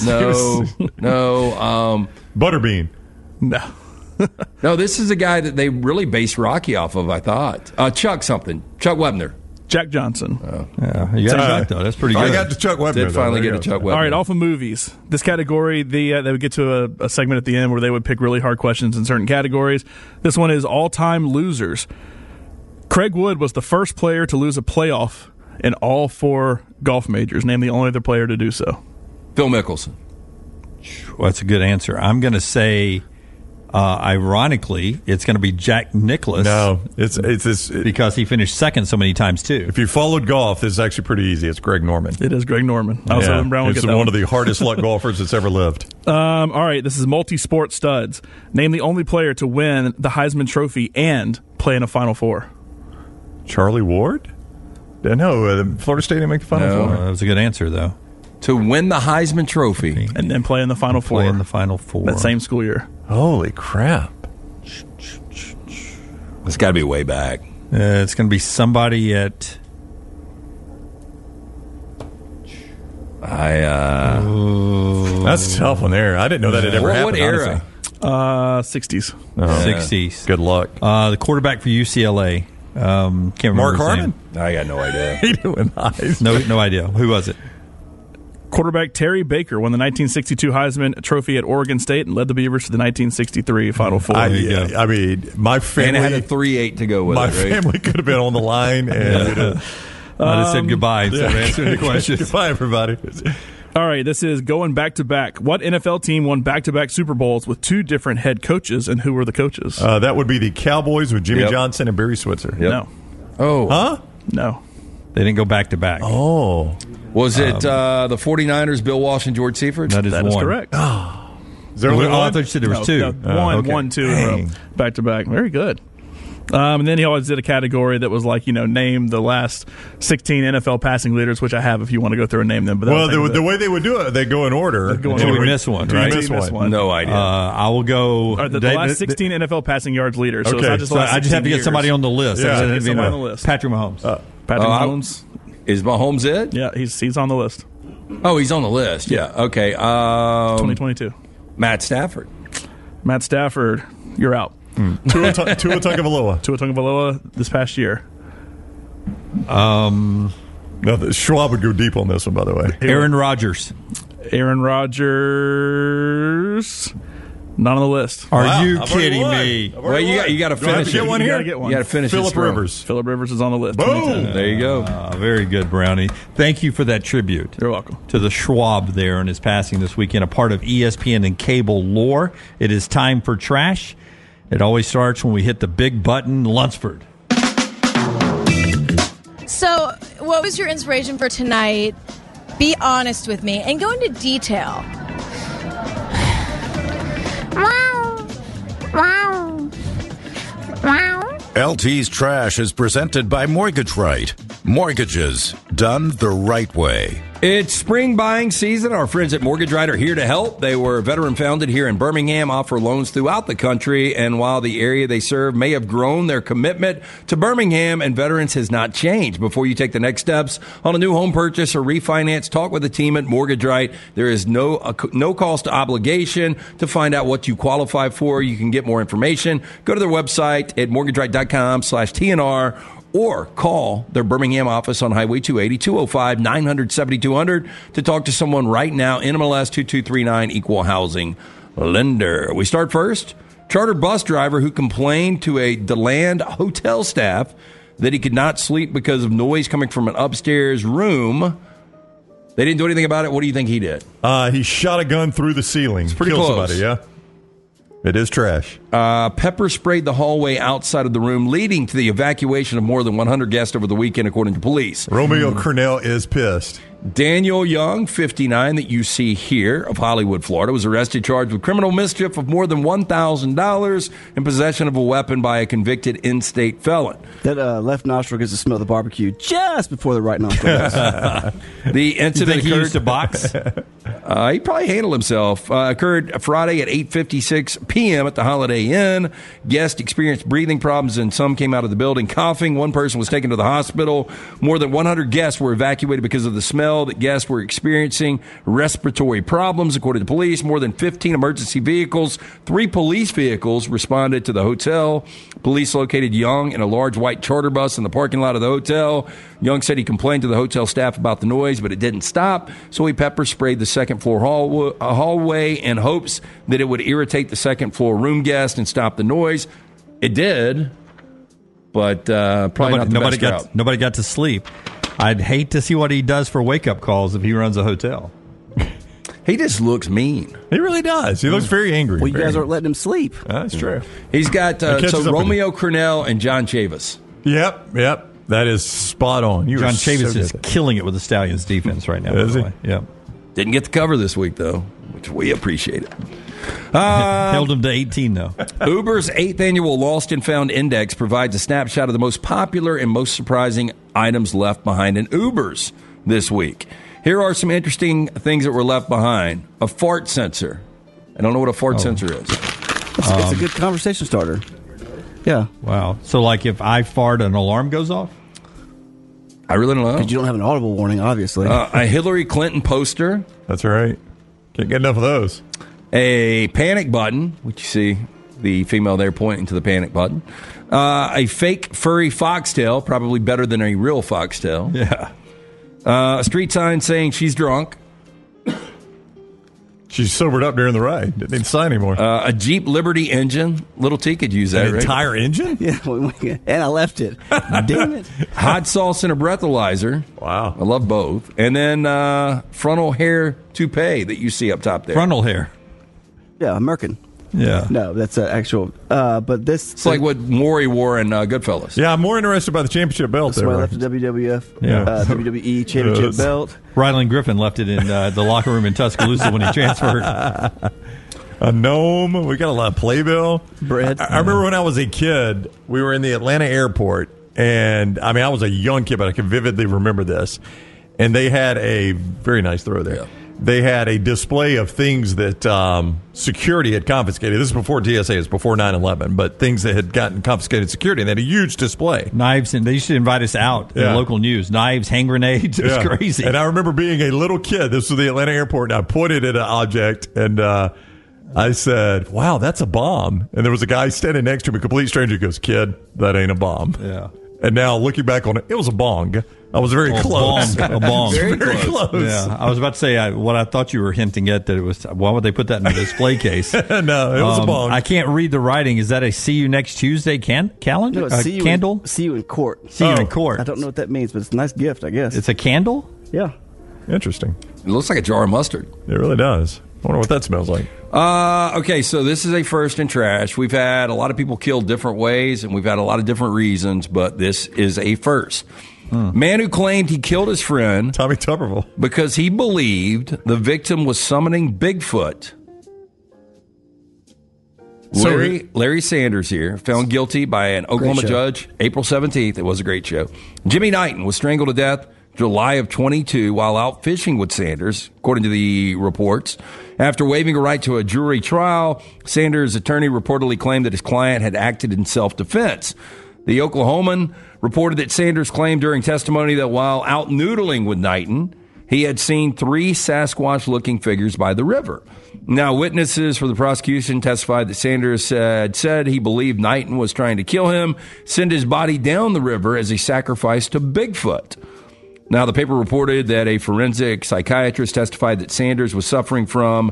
No. Butterbean. No. No, this is a guy that they really based Rocky off of, I thought. Chuck Webner. Jack Johnson. Yeah, you got it right, though. That's pretty good. I got to Chuck Webner. Did finally get to Chuck Webner. All right, off of movies. This category, they would get to a segment at the end where they would pick really hard questions in certain categories. This one is all-time losers. Craig Wood was the first player to lose a playoff in all 4 golf majors. Name the only other player to do so. Phil Mickelson. Well, that's a good answer. I'm going to say, ironically, it's going to be Jack Nicklaus. No, it's because he finished second so many times too. If you followed golf, this is actually pretty easy. It's Greg Norman. It is Greg Norman. I was hoping Brown would He's get that one of the hardest luck golfers that's ever lived. All right, this is multi-sport studs. Name the only player to win the Heisman Trophy and play in a Final Four. Charlie Ward? No, Florida State didn't make the Final Four. That was a good answer, though. To win the Heisman Trophy. And then play in the Final Four. Play in the Final Four. That same school year. Holy crap. It's got to be way back. It's going to be somebody at... That's a tough one there. I didn't know that had ever happened. What era? Honestly. 60s. Oh, 60s. Good luck. The quarterback for UCLA. Can't remember Mark his Harmon? name. I got no idea. He doing nice. No idea. Who was it? Quarterback Terry Baker won the 1962 Heisman Trophy at Oregon State and led the Beavers to the 1963 Final Four. I mean, my family... And it had a 3-8 to go with my it, right? family could have been on the line. And I just said goodbye instead of answering the questions. Goodbye, everybody. All right, this is going back-to-back. What NFL team won back-to-back Super Bowls with 2 different head coaches, and who were the coaches? That would be the Cowboys with Jimmy Johnson and Barry Switzer. Yep. No. Oh. Huh? No. They didn't go back-to-back. Oh. Was it the 49ers, Bill Walsh and George Seifert? That is correct. Is there only I one? thought you said there was 2. One, 2 in a row. Back-to-back. Very good. And then he always did a category that was like, name the last 16 NFL passing leaders, which I have if you want to go through and name them. But Well, the way they would do it, they go in order. Until we miss one, Until you right? miss one. No idea. I will go... the last 16 NFL passing yards leaders. So Okay. it's not just the last I just have to 16 get somebody years. on the list. Yeah, I just somebody on the list. Patrick Mahomes. Patrick Mahomes. Is Mahomes it? Yeah, he's on the list. Oh, he's on the list. Yeah. Okay. 2022. Matt Stafford. Matt Stafford, you're out. Tua Tagovailoa. Tua Tagovailoa this past year. No, Schwab would go deep on this one, by the way. Aaron Rodgers. Aaron Rodgers. Not on the list. Are you kidding me? Well, you got to finish it. You got to finish it. Phillip Rivers. Phillip Rivers is on the list. Boom! There you go. Very good, Brownie. Thank you for that tribute. You're welcome. To the Schwab there and his passing this weekend, a part of ESPN and cable lore. It is time for trash. It always starts when we hit the big button, Lunsford. So, what was your inspiration for tonight? Be honest with me and go into detail. LT's Trash is presented by Mortgage Right. Mortgages done the right way. It's spring buying season. Our friends at Mortgage Right are here to help. They were veteran-founded here in Birmingham, offer loans throughout the country, and while the area they serve may have grown, their commitment to Birmingham and veterans has not changed. Before you take the next steps on a new home purchase or refinance, talk with the team at Mortgage Right. There is no cost obligation to find out what you qualify for. You can get more information. Go to their website at mortgageright.com/TNR or call their Birmingham office on Highway 280, 205-900-7200 to talk to someone right now. NMLS 2239, Equal Housing Lender. We start first. Charter bus driver who complained to a DeLand hotel staff that he could not sleep because of noise coming from an upstairs room. They didn't do anything about it. What do you think he did? He shot a gun through the ceiling. It's pretty Killed close. somebody, yeah. It is trash. Pepper sprayed the hallway outside of the room, leading to the evacuation of more than 100 guests over the weekend, according to police. Romeo Cornell is pissed. Daniel Young, 59, that you see here, of Hollywood, Florida, was arrested, charged with criminal mischief of more than $1,000 in possession of a weapon by a convicted in-state felon. That left nostril gets to smell the barbecue just before the right nostril does. The incident he occurred. used a box? He probably handled himself. Occurred Friday at 8:56 p.m. at the Holiday Inn. Guests experienced breathing problems and some came out of the building coughing. One person was taken to the hospital. More than 100 guests were evacuated because of the smell that guests were experiencing respiratory problems, according to police. More than 15 emergency vehicles, 3 police vehicles responded to the hotel. Police located Young in a large white charter bus in the parking lot of the hotel. Young said he complained to the hotel staff about the noise, but it didn't stop, so he pepper sprayed the second floor hallway in hopes that it would irritate the second floor room guest and stop the noise. It did, but probably not the best route. Nobody got to sleep. I'd hate to see what he does for wake-up calls if he runs a hotel. He just looks mean. He really does. He looks very angry. Well, you guys aren't letting him sleep. That's true. He's got Romeo Cornell and John Chavis. Yep. That is spot on. John Chavis is killing it with the Stallions defense right now. Is he? Yeah. Didn't get the cover this week, though, which we appreciate it. Held him to 18, though. Uber's 8th annual Lost and Found Index provides a snapshot of the most popular and most surprising items left behind in Ubers this week. Here are some interesting things that were left behind. A fart sensor. I don't know what a fart sensor is. It's a good conversation starter. Yeah. Wow. So, like, if I fart, an alarm goes off? I really don't know. Because you don't have an audible warning, obviously. A Hillary Clinton poster. That's right. Can't get enough of those. A panic button, which you see the female there pointing to the panic button. A fake furry foxtail, probably better than a real foxtail. Yeah. A street sign saying she's drunk. She's sobered up during the ride. Didn't need to sign anymore. A Jeep Liberty engine. Little T could use that, An right? entire engine? Yeah, and I left it. Damn it. Hot sauce and a breathalyzer. Wow. I love both. And then frontal hair toupee that you see up top there. Frontal hair. Yeah, Merkin. Yeah. No, that's an actual. But this. It's like what Maury wore in Goodfellas. Yeah, I'm more interested by the championship belt That's there. why I Right? left the WWF, Yeah. WWE Championship belt. Ryland Griffin left it in the locker room in Tuscaloosa when he transferred. A gnome. We got a lot of playbill. Bread. I remember when I was a kid, we were in the Atlanta airport, and I mean, I was a young kid, but I can vividly remember this. And they had a very nice throw there. Yeah. They had a display of things that security had confiscated. This is before TSA, it's before 9/11, but things that had gotten confiscated security. And they had a huge display. Knives, and they used to invite us out in local news. Knives, hand grenades. It was crazy. And I remember being a little kid. This was the Atlanta airport, and I pointed at an object, and I said, "Wow, that's a bomb." And there was a guy standing next to me, a complete stranger. He goes, "Kid, that ain't a bomb." Yeah. And now looking back on it, it was a bong. I was very close. A bong. Very close. Yeah, I was about to say what I thought you were hinting at, that it was. Why would they put that in a display case? No, it was a bong. I can't read the writing. Is that a see you next Tuesday calendar? No, Candle? See you in court. See you in court. I don't know what that means, but it's a nice gift, I guess. It's a candle? Yeah. Interesting. It looks like a jar of mustard. It really does. I wonder what that smells like. Okay, so this is a first in trash. We've had a lot of people killed different ways, and we've had a lot of different reasons, but this is a first. Man who claimed he killed his friend Tommy Tuberville because he believed the victim was summoning Bigfoot. Larry Sanders here, found guilty by an Oklahoma judge April 17th. It was a great show. Jimmy Knighton was strangled to death July of 22 while out fishing with Sanders, according to the reports. After waiving a right to a jury trial, Sanders' attorney reportedly claimed that his client had acted in self-defense. The Oklahoman reported that Sanders claimed during testimony that while out noodling with Knighton, he had seen 3 Sasquatch-looking figures by the river. Now, witnesses for the prosecution testified that Sanders had said he believed Knighton was trying to kill him, send his body down the river as a sacrifice to Bigfoot. Now, the paper reported that a forensic psychiatrist testified that Sanders was suffering from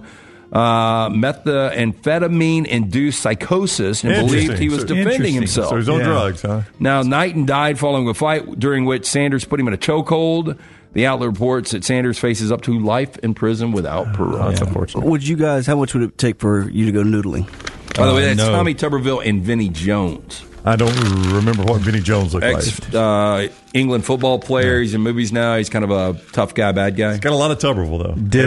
methamphetamine-induced psychosis and believed he was defending himself. So he's on drugs, huh? Now, Knighton died following a fight during which Sanders put him in a chokehold. The outlet reports that Sanders faces up to life in prison without parole. That's unfortunate. How much would it take for you to go noodling? By the way, that's Tommy Tuberville and Vinnie Jones. I don't remember what Vinnie Jones looked like. England football player. He's in movies now. He's kind of a tough guy, bad guy. He's got a lot of Tuberville, though. Did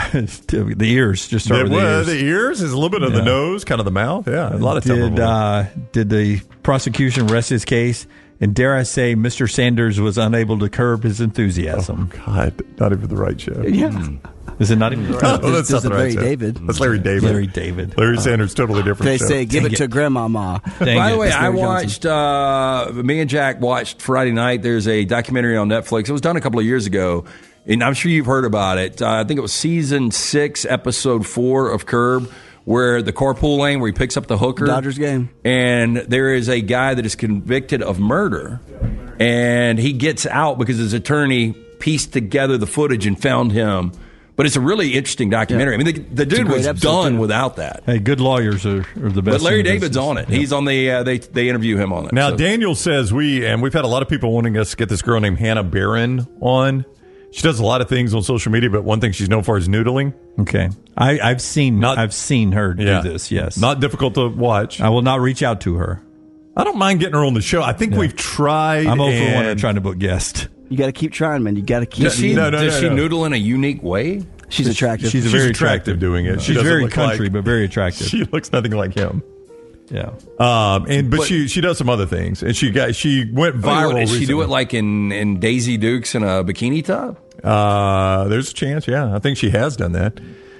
the ears just start with the ears? The ears is a little bit of the nose, kind of the mouth. Yeah, a lot of Tuberville. Did the prosecution rest his case? And dare I say, Mr. Sanders was unable to curb his enthusiasm. Oh, God. Not even the right show. Yeah. Is it not even the right show? That's not the right Larry show. David. That's Larry David. Larry David. Larry Sanders, totally different They show. say, give it to Grandmama. By the way, I watched, me and Jack watched Friday night. There's a documentary on Netflix. It was done a couple of years ago, and I'm sure you've heard about it. I think it was season 6, episode 4 of Curb, where the carpool lane where he picks up the hooker. Dodgers game. And there is a guy that is convicted of murder, and he gets out because his attorney pieced together the footage and found him. But it's a really interesting documentary. Yeah. I mean, the dude was done without that. Hey, good lawyers are the best. But Larry David's on it. Yeah. He's on the, they interview him on it. Now, Daniel says we've had a lot of people wanting us to get this girl named Hannah Barron on. She does a lot of things on social media, but one thing she's known for is noodling. Okay. I've seen her do this, yes. Not difficult to watch. I will not reach out to her. I don't mind getting her on the show. I think we've tried. I'm over one at trying to book guests. You got to keep trying, man. You got to keep. Does she noodle in a unique way? She's attractive. She's very attractive doing it. She's very country, but very attractive. She looks nothing like him. Yeah. But she does some other things, and she went viral. Did she recently. do it like in Daisy Dukes in a bikini top? There's a chance. Yeah, I think she has done that.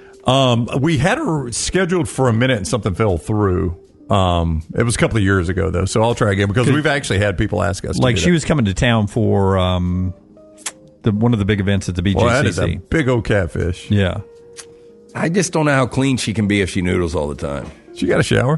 We had her scheduled for a minute, and something fell through. It was a couple of years ago, though, so I'll try again because we've actually had people ask us. Like she was coming to town for one of the big events at the BJCC. Well, that is a big old catfish. Yeah. I just don't know how clean she can be if she noodles all the time. She got a shower.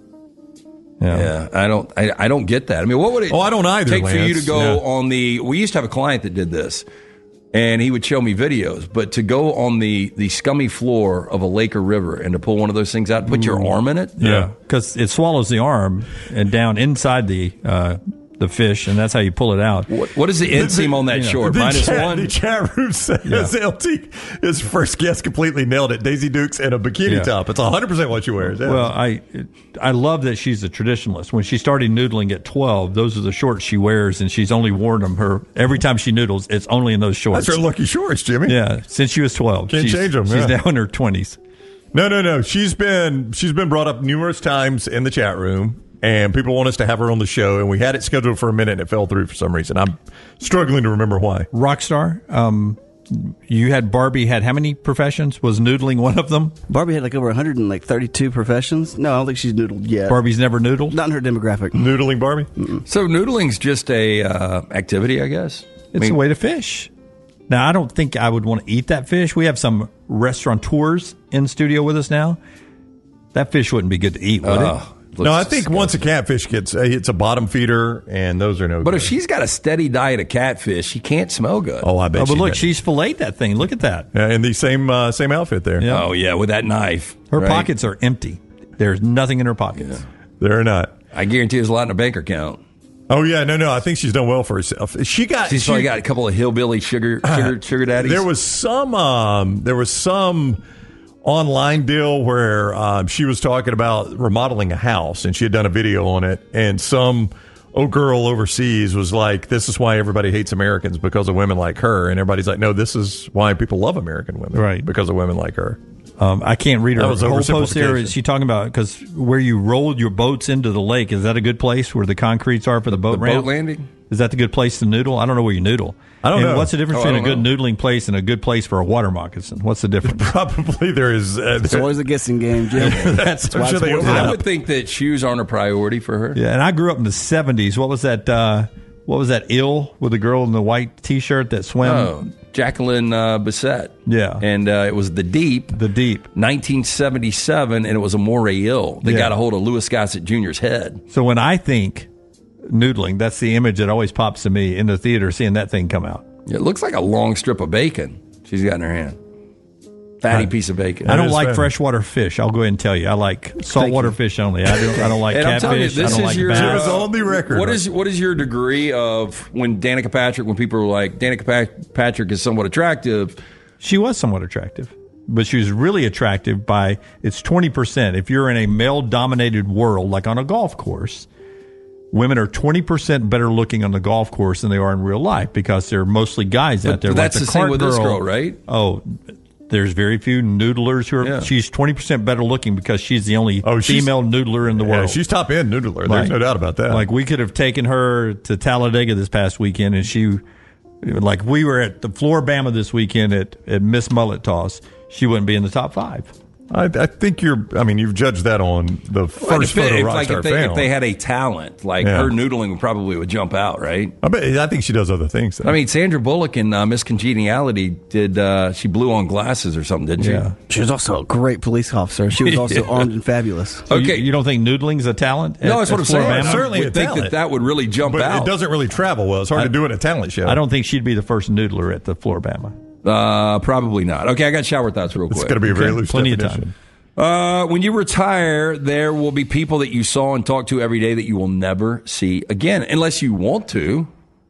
Yeah, I don't get that. I mean, what would it I don't either, take for you Lance. to go on the... We used to have a client that did this, and he would show me videos, but to go on the scummy floor of a lake or river and to pull one of those things out, put your arm in it? Yeah, because it swallows the arm and down inside the fish, and that's how you pull it out. What is the inseam on that short? The -1? The chat room says LT, his first guest completely nailed it. Daisy Dukes and a bikini top. It's 100% what she wears. Yeah. Well, I love that she's a traditionalist. When she started noodling at 12, those are the shorts she wears, and she's only worn them every time she noodles. It's only in those shorts. That's her lucky shorts, Jimmy. Yeah, since she was 12. Can't change them. She's now in her 20s. No. She's been brought up numerous times in the chat room. And people want us to have her on the show, and we had it scheduled for a minute, and it fell through for some reason. I'm struggling to remember why. Rockstar, you had Barbie had how many professions? Was noodling one of them? Barbie had like over 132 professions. No, I don't think she's noodled yet. Barbie's never noodled? Not in her demographic. Noodling Barbie? Mm-mm. So noodling's just a activity, I guess? It's a way to fish. Now, I don't think I would want to eat that fish. We have some restaurateurs in studio with us now. That fish wouldn't be good to eat, would it? No, I think once a catfish hits a bottom feeder, and those are no But good. if she's got a steady diet of catfish, she can't smell good. Oh, I bet. But look, did. she's filleted that thing. Look at that. Yeah, in the same outfit there. Yeah. Oh, yeah, with that knife. Her right? pockets are empty. There's nothing in her pockets. They're not. I guarantee there's a lot in her bank account. Oh yeah, no. I think she's done well for herself. She's probably got a couple of hillbilly sugar daddies. There was some online deal where she was talking about remodeling a house, and she had done a video on it, and some girl overseas was like, "This is why everybody hates Americans, because of women like her," and everybody's like, "No, this is why people love American women, right? Because of women like her." I can't read her That was whole post there. oversimplification. Is she talking about, because where you rolled your boats into the lake, is that a good place where the concretes are for the boat ramp? boat landing? Is that the good place to noodle? I don't know where you noodle. I don't know. What's the difference Oh, between I a good don't noodling place and a good place for a water moccasin? What's the difference? Probably there is. It's always a guessing game, Jim. That's I'm sure they open it I up. would think that shoes aren't a priority for her. Yeah, and I grew up in the 70s. What was that? What was that? Ill with the girl in the white T-shirt that swam? Oh, Jacqueline Bisset. Yeah. And it was The Deep. The Deep. 1977, and it was a moray eel that got a hold of Louis Gossett Jr.'s head. So when I think noodling, that's the image that always pops to me in the theater, seeing that thing come out. It looks like a long strip of bacon she's got in her hand. Fatty piece of bacon. I don't is like fatty. freshwater fish. I'll go ahead and tell you. I like saltwater fish only. I don't like And I'm telling you, catfish. I this don't is like your Jim is bass. on the record. What is your degree of when Danica Patrick? When people were like Danica Patrick is somewhat attractive. She was somewhat attractive, but she was really attractive by it's 20%. If you're in a male-dominated world, like on a golf course, women are 20% better looking on the golf course than they are in real life because there are mostly guys out there. But that's like the same cart with this girl, right? Oh, there's very few noodlers who are. Yeah. She's 20% better looking because she's the only she's- female noodler in the Yeah, world. she's top end noodler. There's Right. no doubt about that. Like we could have taken her to Talladega this past weekend, and she, like we were at the Floribama this weekend at Miss Mullet Toss. She wouldn't be in the top 5. I think you've judged that on the first photo Rockstar if they had a talent, like Yeah. her noodling probably would jump out, right? I think she does other things. Though. I mean, Sandra Bullock in Miss Congeniality she blew on glasses or something, didn't she? Yeah. She was also a great police officer. She was also armed and fabulous. So Okay. you don't think noodling's a talent? No, that's what I'm saying. Floribama? Certainly I a would think talent. that would really jump but out. it doesn't really travel well. It's hard to do it at a talent show. I don't think she'd be the first noodler at the Floribama. Probably not. Okay, I got shower thoughts real quick. It's going to be a very loose Plenty of definition. time. When you retire, there will be people that you saw and talked to every day that you will never see again, unless you want to.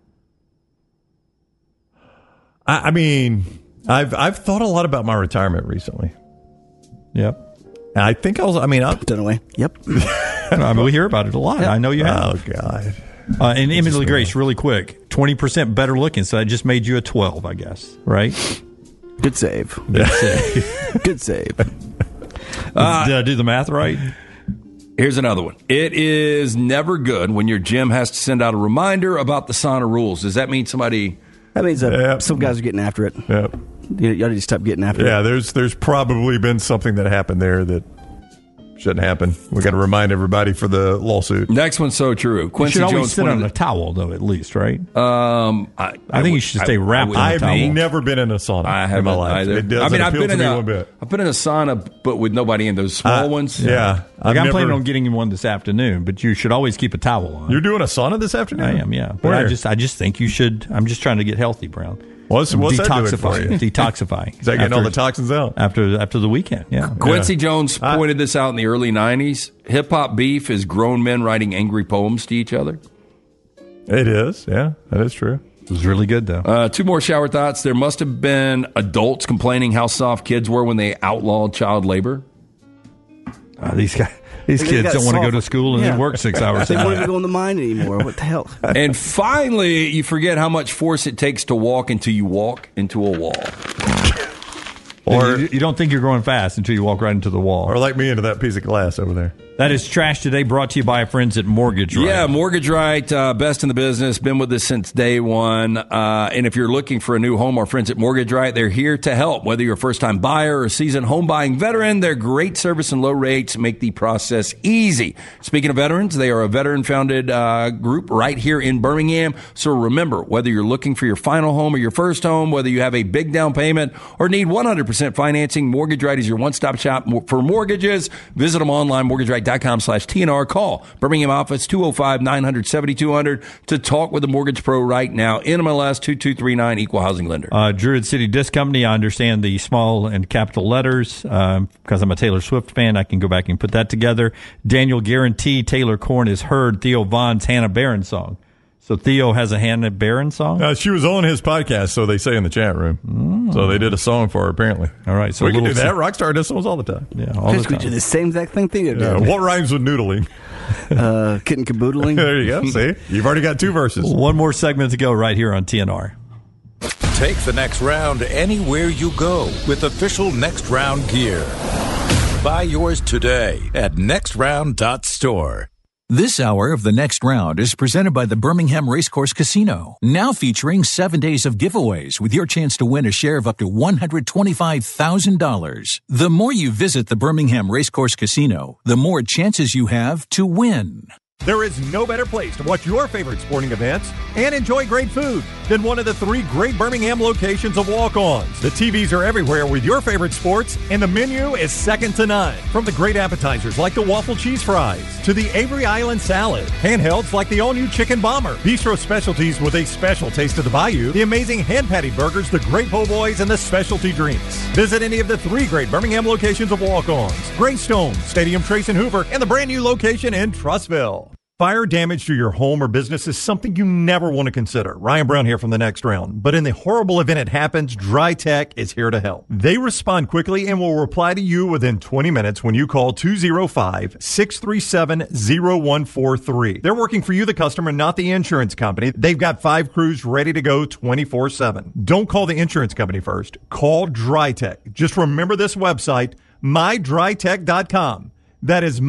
I mean, I've thought a lot about my retirement recently. Yep. And I think I've Done away. Yep. I mean, we hear about it a lot. I know you have. Oh God. And Emily Grace, really quick, 20% better looking, so that just made you a 12, I guess, right? Good save. Good save. Did I do the math right? Here's another one. It is never good when your gym has to send out a reminder about the sauna rules. Does that mean somebody... That means Yep. some guys are getting after it. Yep. Y'all need to stop getting after Yeah, it. there's probably been something that happened there that shouldn't happen. We got to remind everybody for the lawsuit. Next one's so true. You Quincy should always Jones sit on pointed- a towel, though, at least, right? I think you should stay wrapped in a I've towel. never been in a sauna I in haven't my life. either. It doesn't I've appeal been to in me one bit. I've been in a sauna, but with nobody in those small ones. Yeah. Like I'm I've planning never- on getting you one this afternoon, but you should always keep a towel on. You're doing a sauna this afternoon? I am, yeah. But Where? I just think you should. I'm just trying to get healthy, Brown. What's that doing for detoxifying? you? Detoxifying. Is that getting all the toxins out? after the weekend? Yeah. Quincy Jones pointed this out in the early 90s. Hip-hop beef is grown men writing angry poems to each other. It is. Yeah, that is true. It was really good though. Two more shower thoughts. There must have been adults complaining how soft kids were when they outlawed child labor. These They kids got don't want to go soft. to school and then Yeah. work 6 hours. They a won't day. even go in the mine anymore. What the hell? And finally, you forget how much force it takes to walk until you walk into a wall. Or you don't think you're going fast until you walk right into the wall. Or like me into that piece of glass over there. That is Trash Today, brought to you by our friends at Mortgage Right. Yeah, Mortgage Right, best in the business, been with us since day one. And if you're looking for a new home, our friends at Mortgage Right, they're here to help. Whether you're a first-time buyer or a seasoned home buying veteran, their great service and low rates make the process easy. Speaking of veterans, they are a veteran-founded group right here in Birmingham. So remember, whether you're looking for your final home or your first home, whether you have a big down payment or need 100% 0% financing. Mortgage Right is your one-stop shop for mortgages. Visit them online, mortgageright.com/TNR. Call Birmingham office 205-900-7200 to talk with the mortgage pro right now. NMLS 2239, Equal Housing Lender. Druid City Disc Company, I understand the small and capital letters. Because I'm a Taylor Swift fan, I can go back and put that together. Daniel Guarantee, Taylor Korn has heard Theo Von's Hannah Barron song. So Theo has a Hannah Barron song? She was on his podcast, so they say in the chat room. So they did a song for her, apparently. All right. So we can do that. Rockstar does songs all the time. Yeah, all the time. We do the same exact thing Theo did. What rhymes with noodling? Kitten caboodling. There you go. See? You've already got 2 verses. One more segment to go right here on TNR. Take the next round anywhere you go with official Next Round gear. Buy yours today at nextround.store. This hour of The Next Round is presented by the Birmingham Racecourse Casino, now featuring 7 days of giveaways with your chance to win a share of up to $125,000. The more you visit the Birmingham Racecourse Casino, the more chances you have to win. There is no better place to watch your favorite sporting events and enjoy great food than one of the 3 great Birmingham locations of Walk-Ons. The TVs are everywhere with your favorite sports, and the menu is second to none. From the great appetizers like the waffle cheese fries to the Avery Island salad, handhelds like the all-new chicken bomber, bistro specialties with a special taste of the Bayou, the amazing hand patty burgers, the great po' boys, and the specialty drinks. Visit any of the 3 great Birmingham locations of Walk-Ons: Greystone, Stadium Trace and Hoover, and the brand new location in Trussville. Fire damage to your home or business is something you never want to consider. Ryan Brown here from The Next Round. But in the horrible event it happens, DryTech is here to help. They respond quickly and will reply to you within 20 minutes when you call 205-637-0143. They're working for you, the customer, not the insurance company. They've got 5 crews ready to go 24/7. Don't call the insurance company first. Call DryTech. Just remember this website, mydrytech.com. That is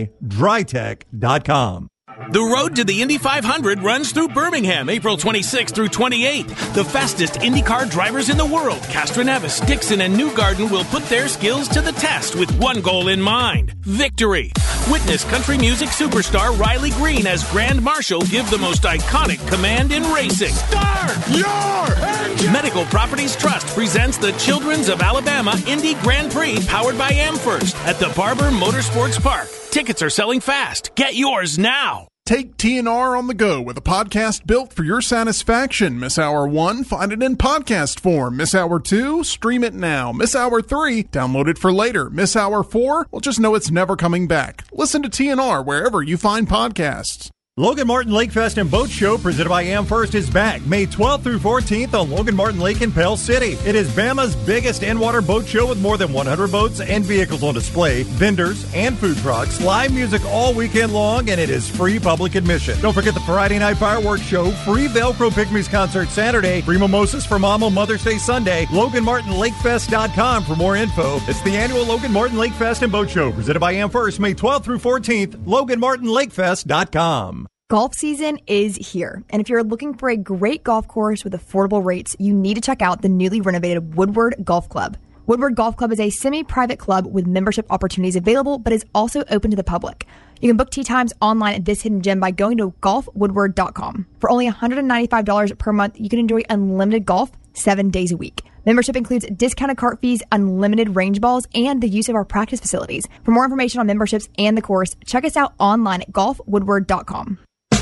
mydrytech.com. The road to the Indy 500 runs through Birmingham, April 26th through 28th. The fastest IndyCar drivers in the world, Castroneves, Dixon, and Newgarden, will put their skills to the test with one goal in mind: victory. Witness country music superstar Riley Green as Grand Marshal give the most iconic command in racing. Start your engine! Medical Properties Trust presents the Children's of Alabama Indy Grand Prix powered by AmFirst at the Barber Motorsports Park. Tickets are selling fast. Get yours now. Take TNR on the go with a podcast built for your satisfaction. Miss Hour 1? Find it in podcast form. Miss Hour 2? Stream it now. Miss Hour 3? Download it for later. Miss Hour 4? Well, just know it's never coming back. Listen to TNR wherever you find podcasts. Logan Martin Lake Fest and Boat Show presented by AmFirst is back May 12th through 14th on Logan Martin Lake in Pell City. It is Bama's biggest in-water boat show with more than 100 boats and vehicles on display, vendors and food trucks, live music all weekend long, and it is free public admission. Don't forget the Friday night fireworks show, free Velcro Pygmies concert Saturday, free mimosas for Mom on Mother's Day Sunday. LoganMartinLakeFest.com for more info. It's the annual Logan Martin Lake Fest and Boat Show presented by AmFirst May 12th through 14th. LoganMartinLakeFest.com. Golf season is here, and if you're looking for a great golf course with affordable rates, you need to check out the newly renovated Woodward Golf Club. Woodward Golf Club is a semi-private club with membership opportunities available, but is also open to the public. You can book tee times online at this hidden gem by going to golfwoodward.com. For only $195 per month, you can enjoy unlimited golf 7 days a week. Membership includes discounted cart fees, unlimited range balls, and the use of our practice facilities. For more information on memberships and the course, check us out online at golfwoodward.com.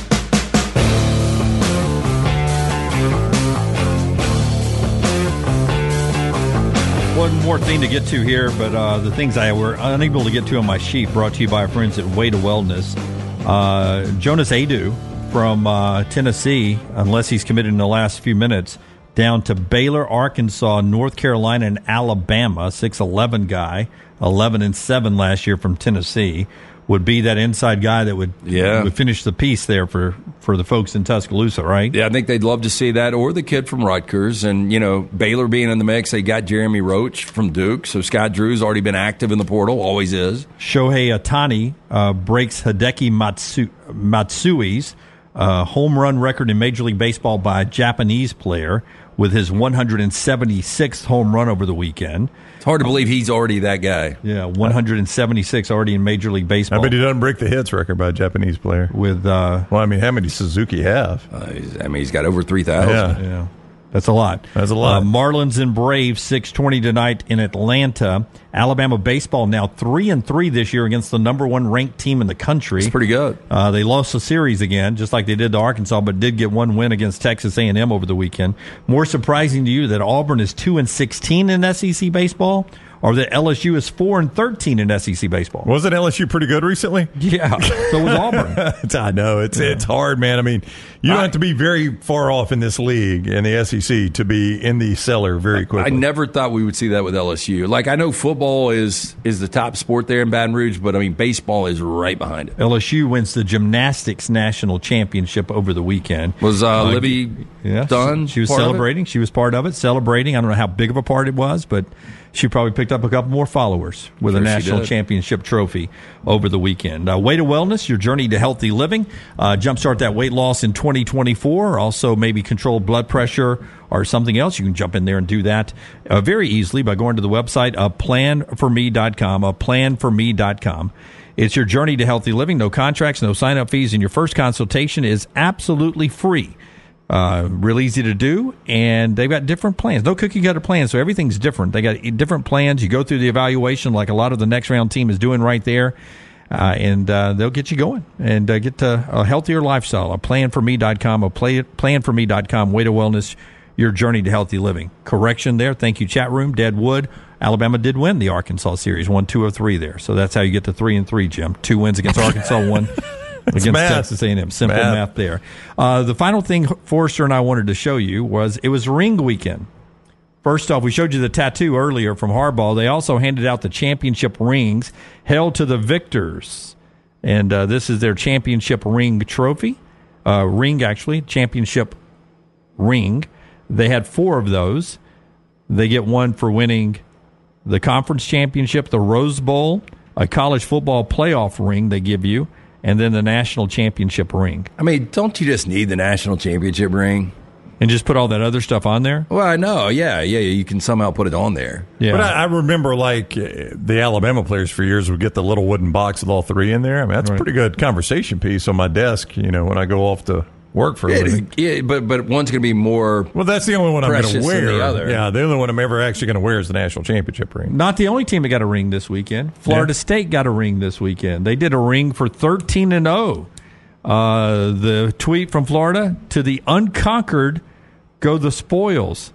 One more thing to get to here, but the things I were unable to get to on my sheet brought to you by our friends at Way to Wellness. Jonas Adu from Tennessee, unless he's committed in the last few minutes, down to Baylor, Arkansas, North Carolina, and Alabama. 6'11" guy, 11-7 last year from Tennessee. Would be that inside guy that would finish the piece there for the folks in Tuscaloosa, right? Yeah, I think they'd love to see that, or the kid from Rutgers. And, you know, Baylor being in the mix, they got Jeremy Roach from Duke, so Scott Drew's already been active in the portal, always is. Shohei Ohtani breaks Hideki Matsui's home run record in Major League Baseball by a Japanese player with his 176th home run over the weekend. It's hard to believe he's already that guy. Yeah, 176 already in Major League Baseball. I bet he doesn't break the hits record by a Japanese player. With well, I mean, how many Suzuki have? He's got over 3,000. Yeah. That's a lot. That's a lot. Marlins and Braves 6:20 tonight in Atlanta. Alabama baseball now 3-3 this year against the number 1 ranked team in the country. It's pretty good. They lost the series again, just like they did to Arkansas, but did get one win against Texas A&M over the weekend. More surprising to you that Auburn is 2-16 in SEC baseball, or that LSU is 4-13 in SEC baseball? Wasn't LSU pretty good recently? Yeah, so was Auburn. I know. It's hard, man. I mean, you don't have to be very far off in this league, in the SEC, to be in the cellar very quickly. I never thought we would see that with LSU. Like, I know football is the top sport there in Baton Rouge, but, I mean, baseball is right behind it. LSU wins the gymnastics national championship over the weekend. Was Libby done? She was celebrating. She was part of it, celebrating. I don't know how big of a part it was, but she probably picked up a couple more followers with a national championship trophy over the weekend. Way to Wellness, your journey to healthy living. Jumpstart that weight loss in 2024. Also, maybe control blood pressure or something else. You can jump in there and do that very easily by going to the website, planforme.com, planforme.com. It's your journey to healthy living. No contracts, no sign-up fees, and your first consultation is absolutely free. Real easy to do, and they've got different plans. No cookie-cutter plans, so everything's different. They got different plans. You go through the evaluation like a lot of the Next Round team is doing right there, and they'll get you going and get to a healthier lifestyle. Planforme.com, planforme.com, Way to Wellness, your journey to healthy living. Correction there. Thank you, chat room. Deadwood. Alabama did win the Arkansas series, 1, 2 of 3 there. So that's how you get to 3-3, Jim. 2 wins against Arkansas, 1 against Texas A&M. Simple math there. The final thing Forrester and I wanted to show you was it was ring weekend. First off, we showed you the tattoo earlier from Harbaugh. They also handed out the championship rings held to the victors. And this is their championship ring trophy. Championship ring. They had 4 of those. They get one for winning the conference championship, the Rose Bowl, a college football playoff ring they give you, and then the national championship ring. I mean, don't you just need the national championship ring? And just put all that other stuff on there? Well, I know. Yeah. You can somehow put it on there. Yeah. But I remember, like, the Alabama players for years would get the little wooden box with all 3 in there. I mean, that's a pretty good conversation piece on my desk, when I go off to work for a living. Yeah, but one's going to be more. Well, that's the only one I'm going to wear. Than the other. Yeah, the only one I'm ever actually going to wear is the national championship ring. Not the only team that got a ring this weekend. Florida State got a ring this weekend. They did a ring for 13-0. The tweet from Florida: to the unconquered go the spoils.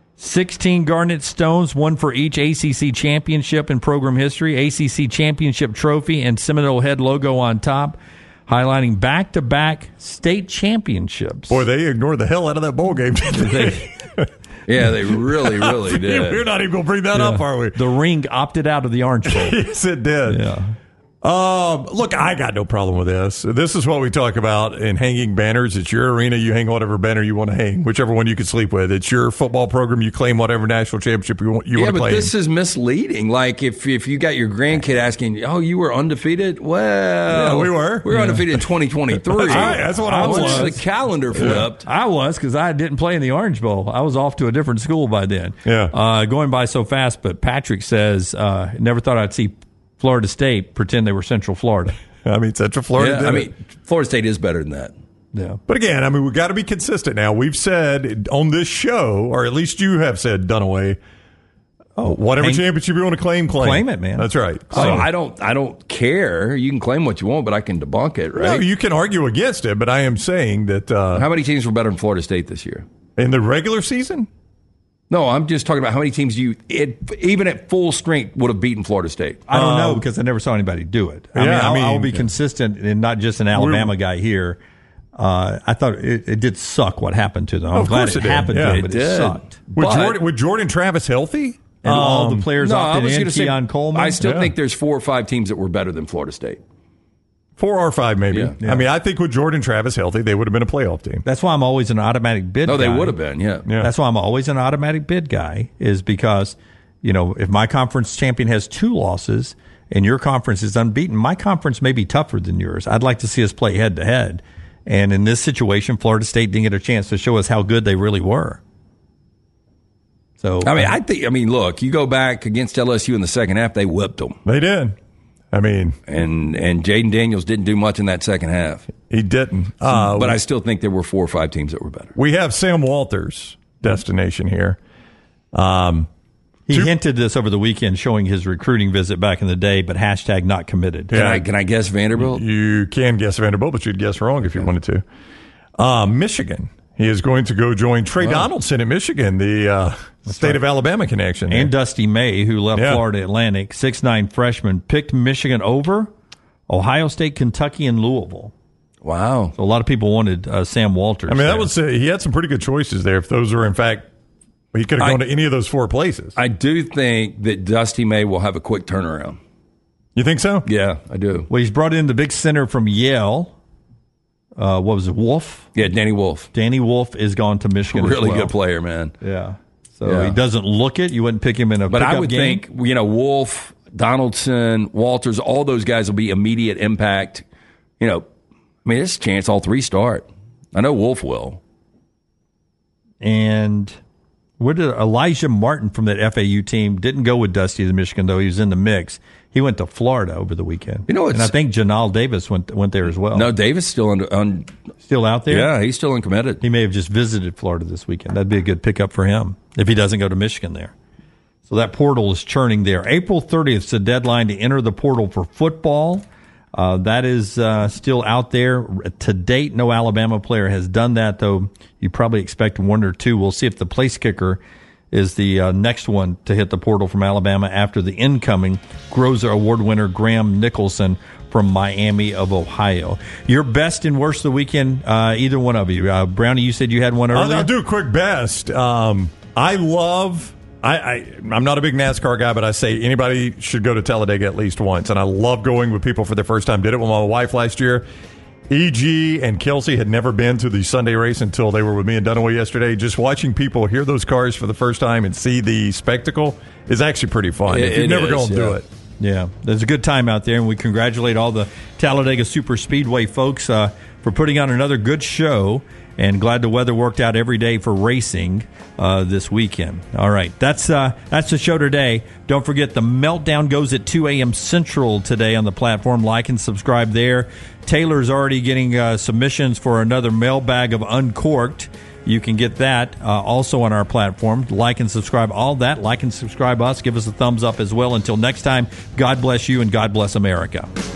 16 Garnet Stones, one for each ACC championship in program history, ACC championship trophy, and Seminole Head logo on top, highlighting back-to-back state championships. Boy, they ignored the hell out of that bowl game, didn't they? Yeah, they really, really did. We're not even going to bring that up, are we? The ring opted out of the Orange Bowl. Yes, it did. Yeah. Look, I got no problem with this. This is what we talk about in hanging banners. It's your arena. You hang whatever banner you want to hang, whichever one you can sleep with. It's your football program. You claim whatever national championship you want to claim. Yeah, but this is misleading. Like, if you got your grandkid asking, oh, you were undefeated? Well, yeah, we were. We were undefeated in 2023. That's what I was. The calendar flipped. I was, because I didn't play in the Orange Bowl. I was off to a different school by then. Yeah. Going by so fast, but Patrick says, never thought I'd see Florida State pretend they were Central Florida. I mean, Central Florida. Yeah, Florida State is better than that. Yeah. But again, we've got to be consistent now. We've said on this show, or at least you have said, Dunaway, whatever championship you want to claim. Claim it, man. That's right. So I don't care. You can claim what you want, but I can debunk it, right? No, you can argue against it, but I am saying that. How many teams were better than Florida State this year? In the regular season? No, I'm just talking about how many teams even at full strength, would have beaten Florida State. I don't know, because I never saw anybody do it. I'll be consistent and not just an Alabama guy here. I thought it did suck what happened to them. I'm glad it happened to them, but it sucked. Was Jordan Travis healthy? And all the players opted in, Keon Coleman? I still think there's 4 or 5 teams that were better than Florida State. 4 or 5, maybe. Yeah. I think with Jordan Travis healthy, they would have been a playoff team. That's why I'm always an automatic bid guy. No, they would have been, yeah. That's why I'm always an automatic bid guy, is because, if my conference champion has 2 losses and your conference is unbeaten, my conference may be tougher than yours. I'd like to see us play head-to-head. And in this situation, Florida State didn't get a chance to show us how good they really were. So look, you go back against LSU in the second half, they whipped them. They did. And Jaden Daniels didn't do much in that second half. He didn't. But I still think there were 4 or 5 teams that were better. We have Sam Walters destination here. He hinted this over the weekend, showing his recruiting visit back in the day, but hashtag not committed. Can I guess Vanderbilt? You can guess Vanderbilt, but you'd guess wrong if you wanted to. Michigan. He is going to go join Trey Donaldson at Michigan, the state of Alabama connection. And Dusty May, who left Florida Atlantic, 6'9" freshman, picked Michigan over Ohio State, Kentucky, and Louisville. Wow. So a lot of people wanted Sam Walters. I mean, that was he had some pretty good choices there. If those were, in fact, he could have gone to any of those 4 places. I do think that Dusty May will have a quick turnaround. You think so? Yeah, I do. Well, he's brought in the big center from Yale. What was it, Wolf? Yeah, Danny Wolf. Danny Wolf is gone to Michigan Really as well. good player, man. Yeah. So he doesn't look it. You wouldn't pick him in a But pickup I would game. think, Wolf, Donaldson, Walters, all those guys will be immediate impact. There's a chance all 3 start. I know Wolf will. And where did Elijah Martin from that FAU team didn't go with Dusty to Michigan, though he was in the mix. He went to Florida over the weekend. And I think Janal Davis went there as well. No, Davis still still out there? Yeah, he's still uncommitted. He may have just visited Florida this weekend. That'd be a good pickup for him if he doesn't go to Michigan there. So that portal is churning there. April 30th is the deadline to enter the portal for football. That is still out there. To date, no Alabama player has done that, though you probably expect 1 or 2. We'll see if the place kicker is the next one to hit the portal from Alabama after the incoming Groza Award winner Graham Nicholson from Miami of Ohio. Your best and worst of the weekend, either one of you. Brownie, you said you had one earlier? I'll do a quick best. I'm not a big NASCAR guy, but I say anybody should go to Talladega at least once. And I love going with people for the first time. Did it with my wife last year. E.G. and Kelsey had never been to the Sunday race until they were with me in Dunaway yesterday. Just watching people hear those cars for the first time and see the spectacle is actually pretty fun. If you've never gone, do it. Yeah, there's a good time out there, and we congratulate all the Talladega Super Speedway folks for putting on another good show, and glad the weather worked out every day for racing this weekend. All right, that's the show today. Don't forget, the Meltdown goes at 2 a.m. Central today on the platform. Like and subscribe there. Taylor's already getting submissions for another mailbag of Uncorked. You can get that also on our platform. Like and subscribe all that. Like and subscribe us. Give us a thumbs up as well. Until next time, God bless you and God bless America.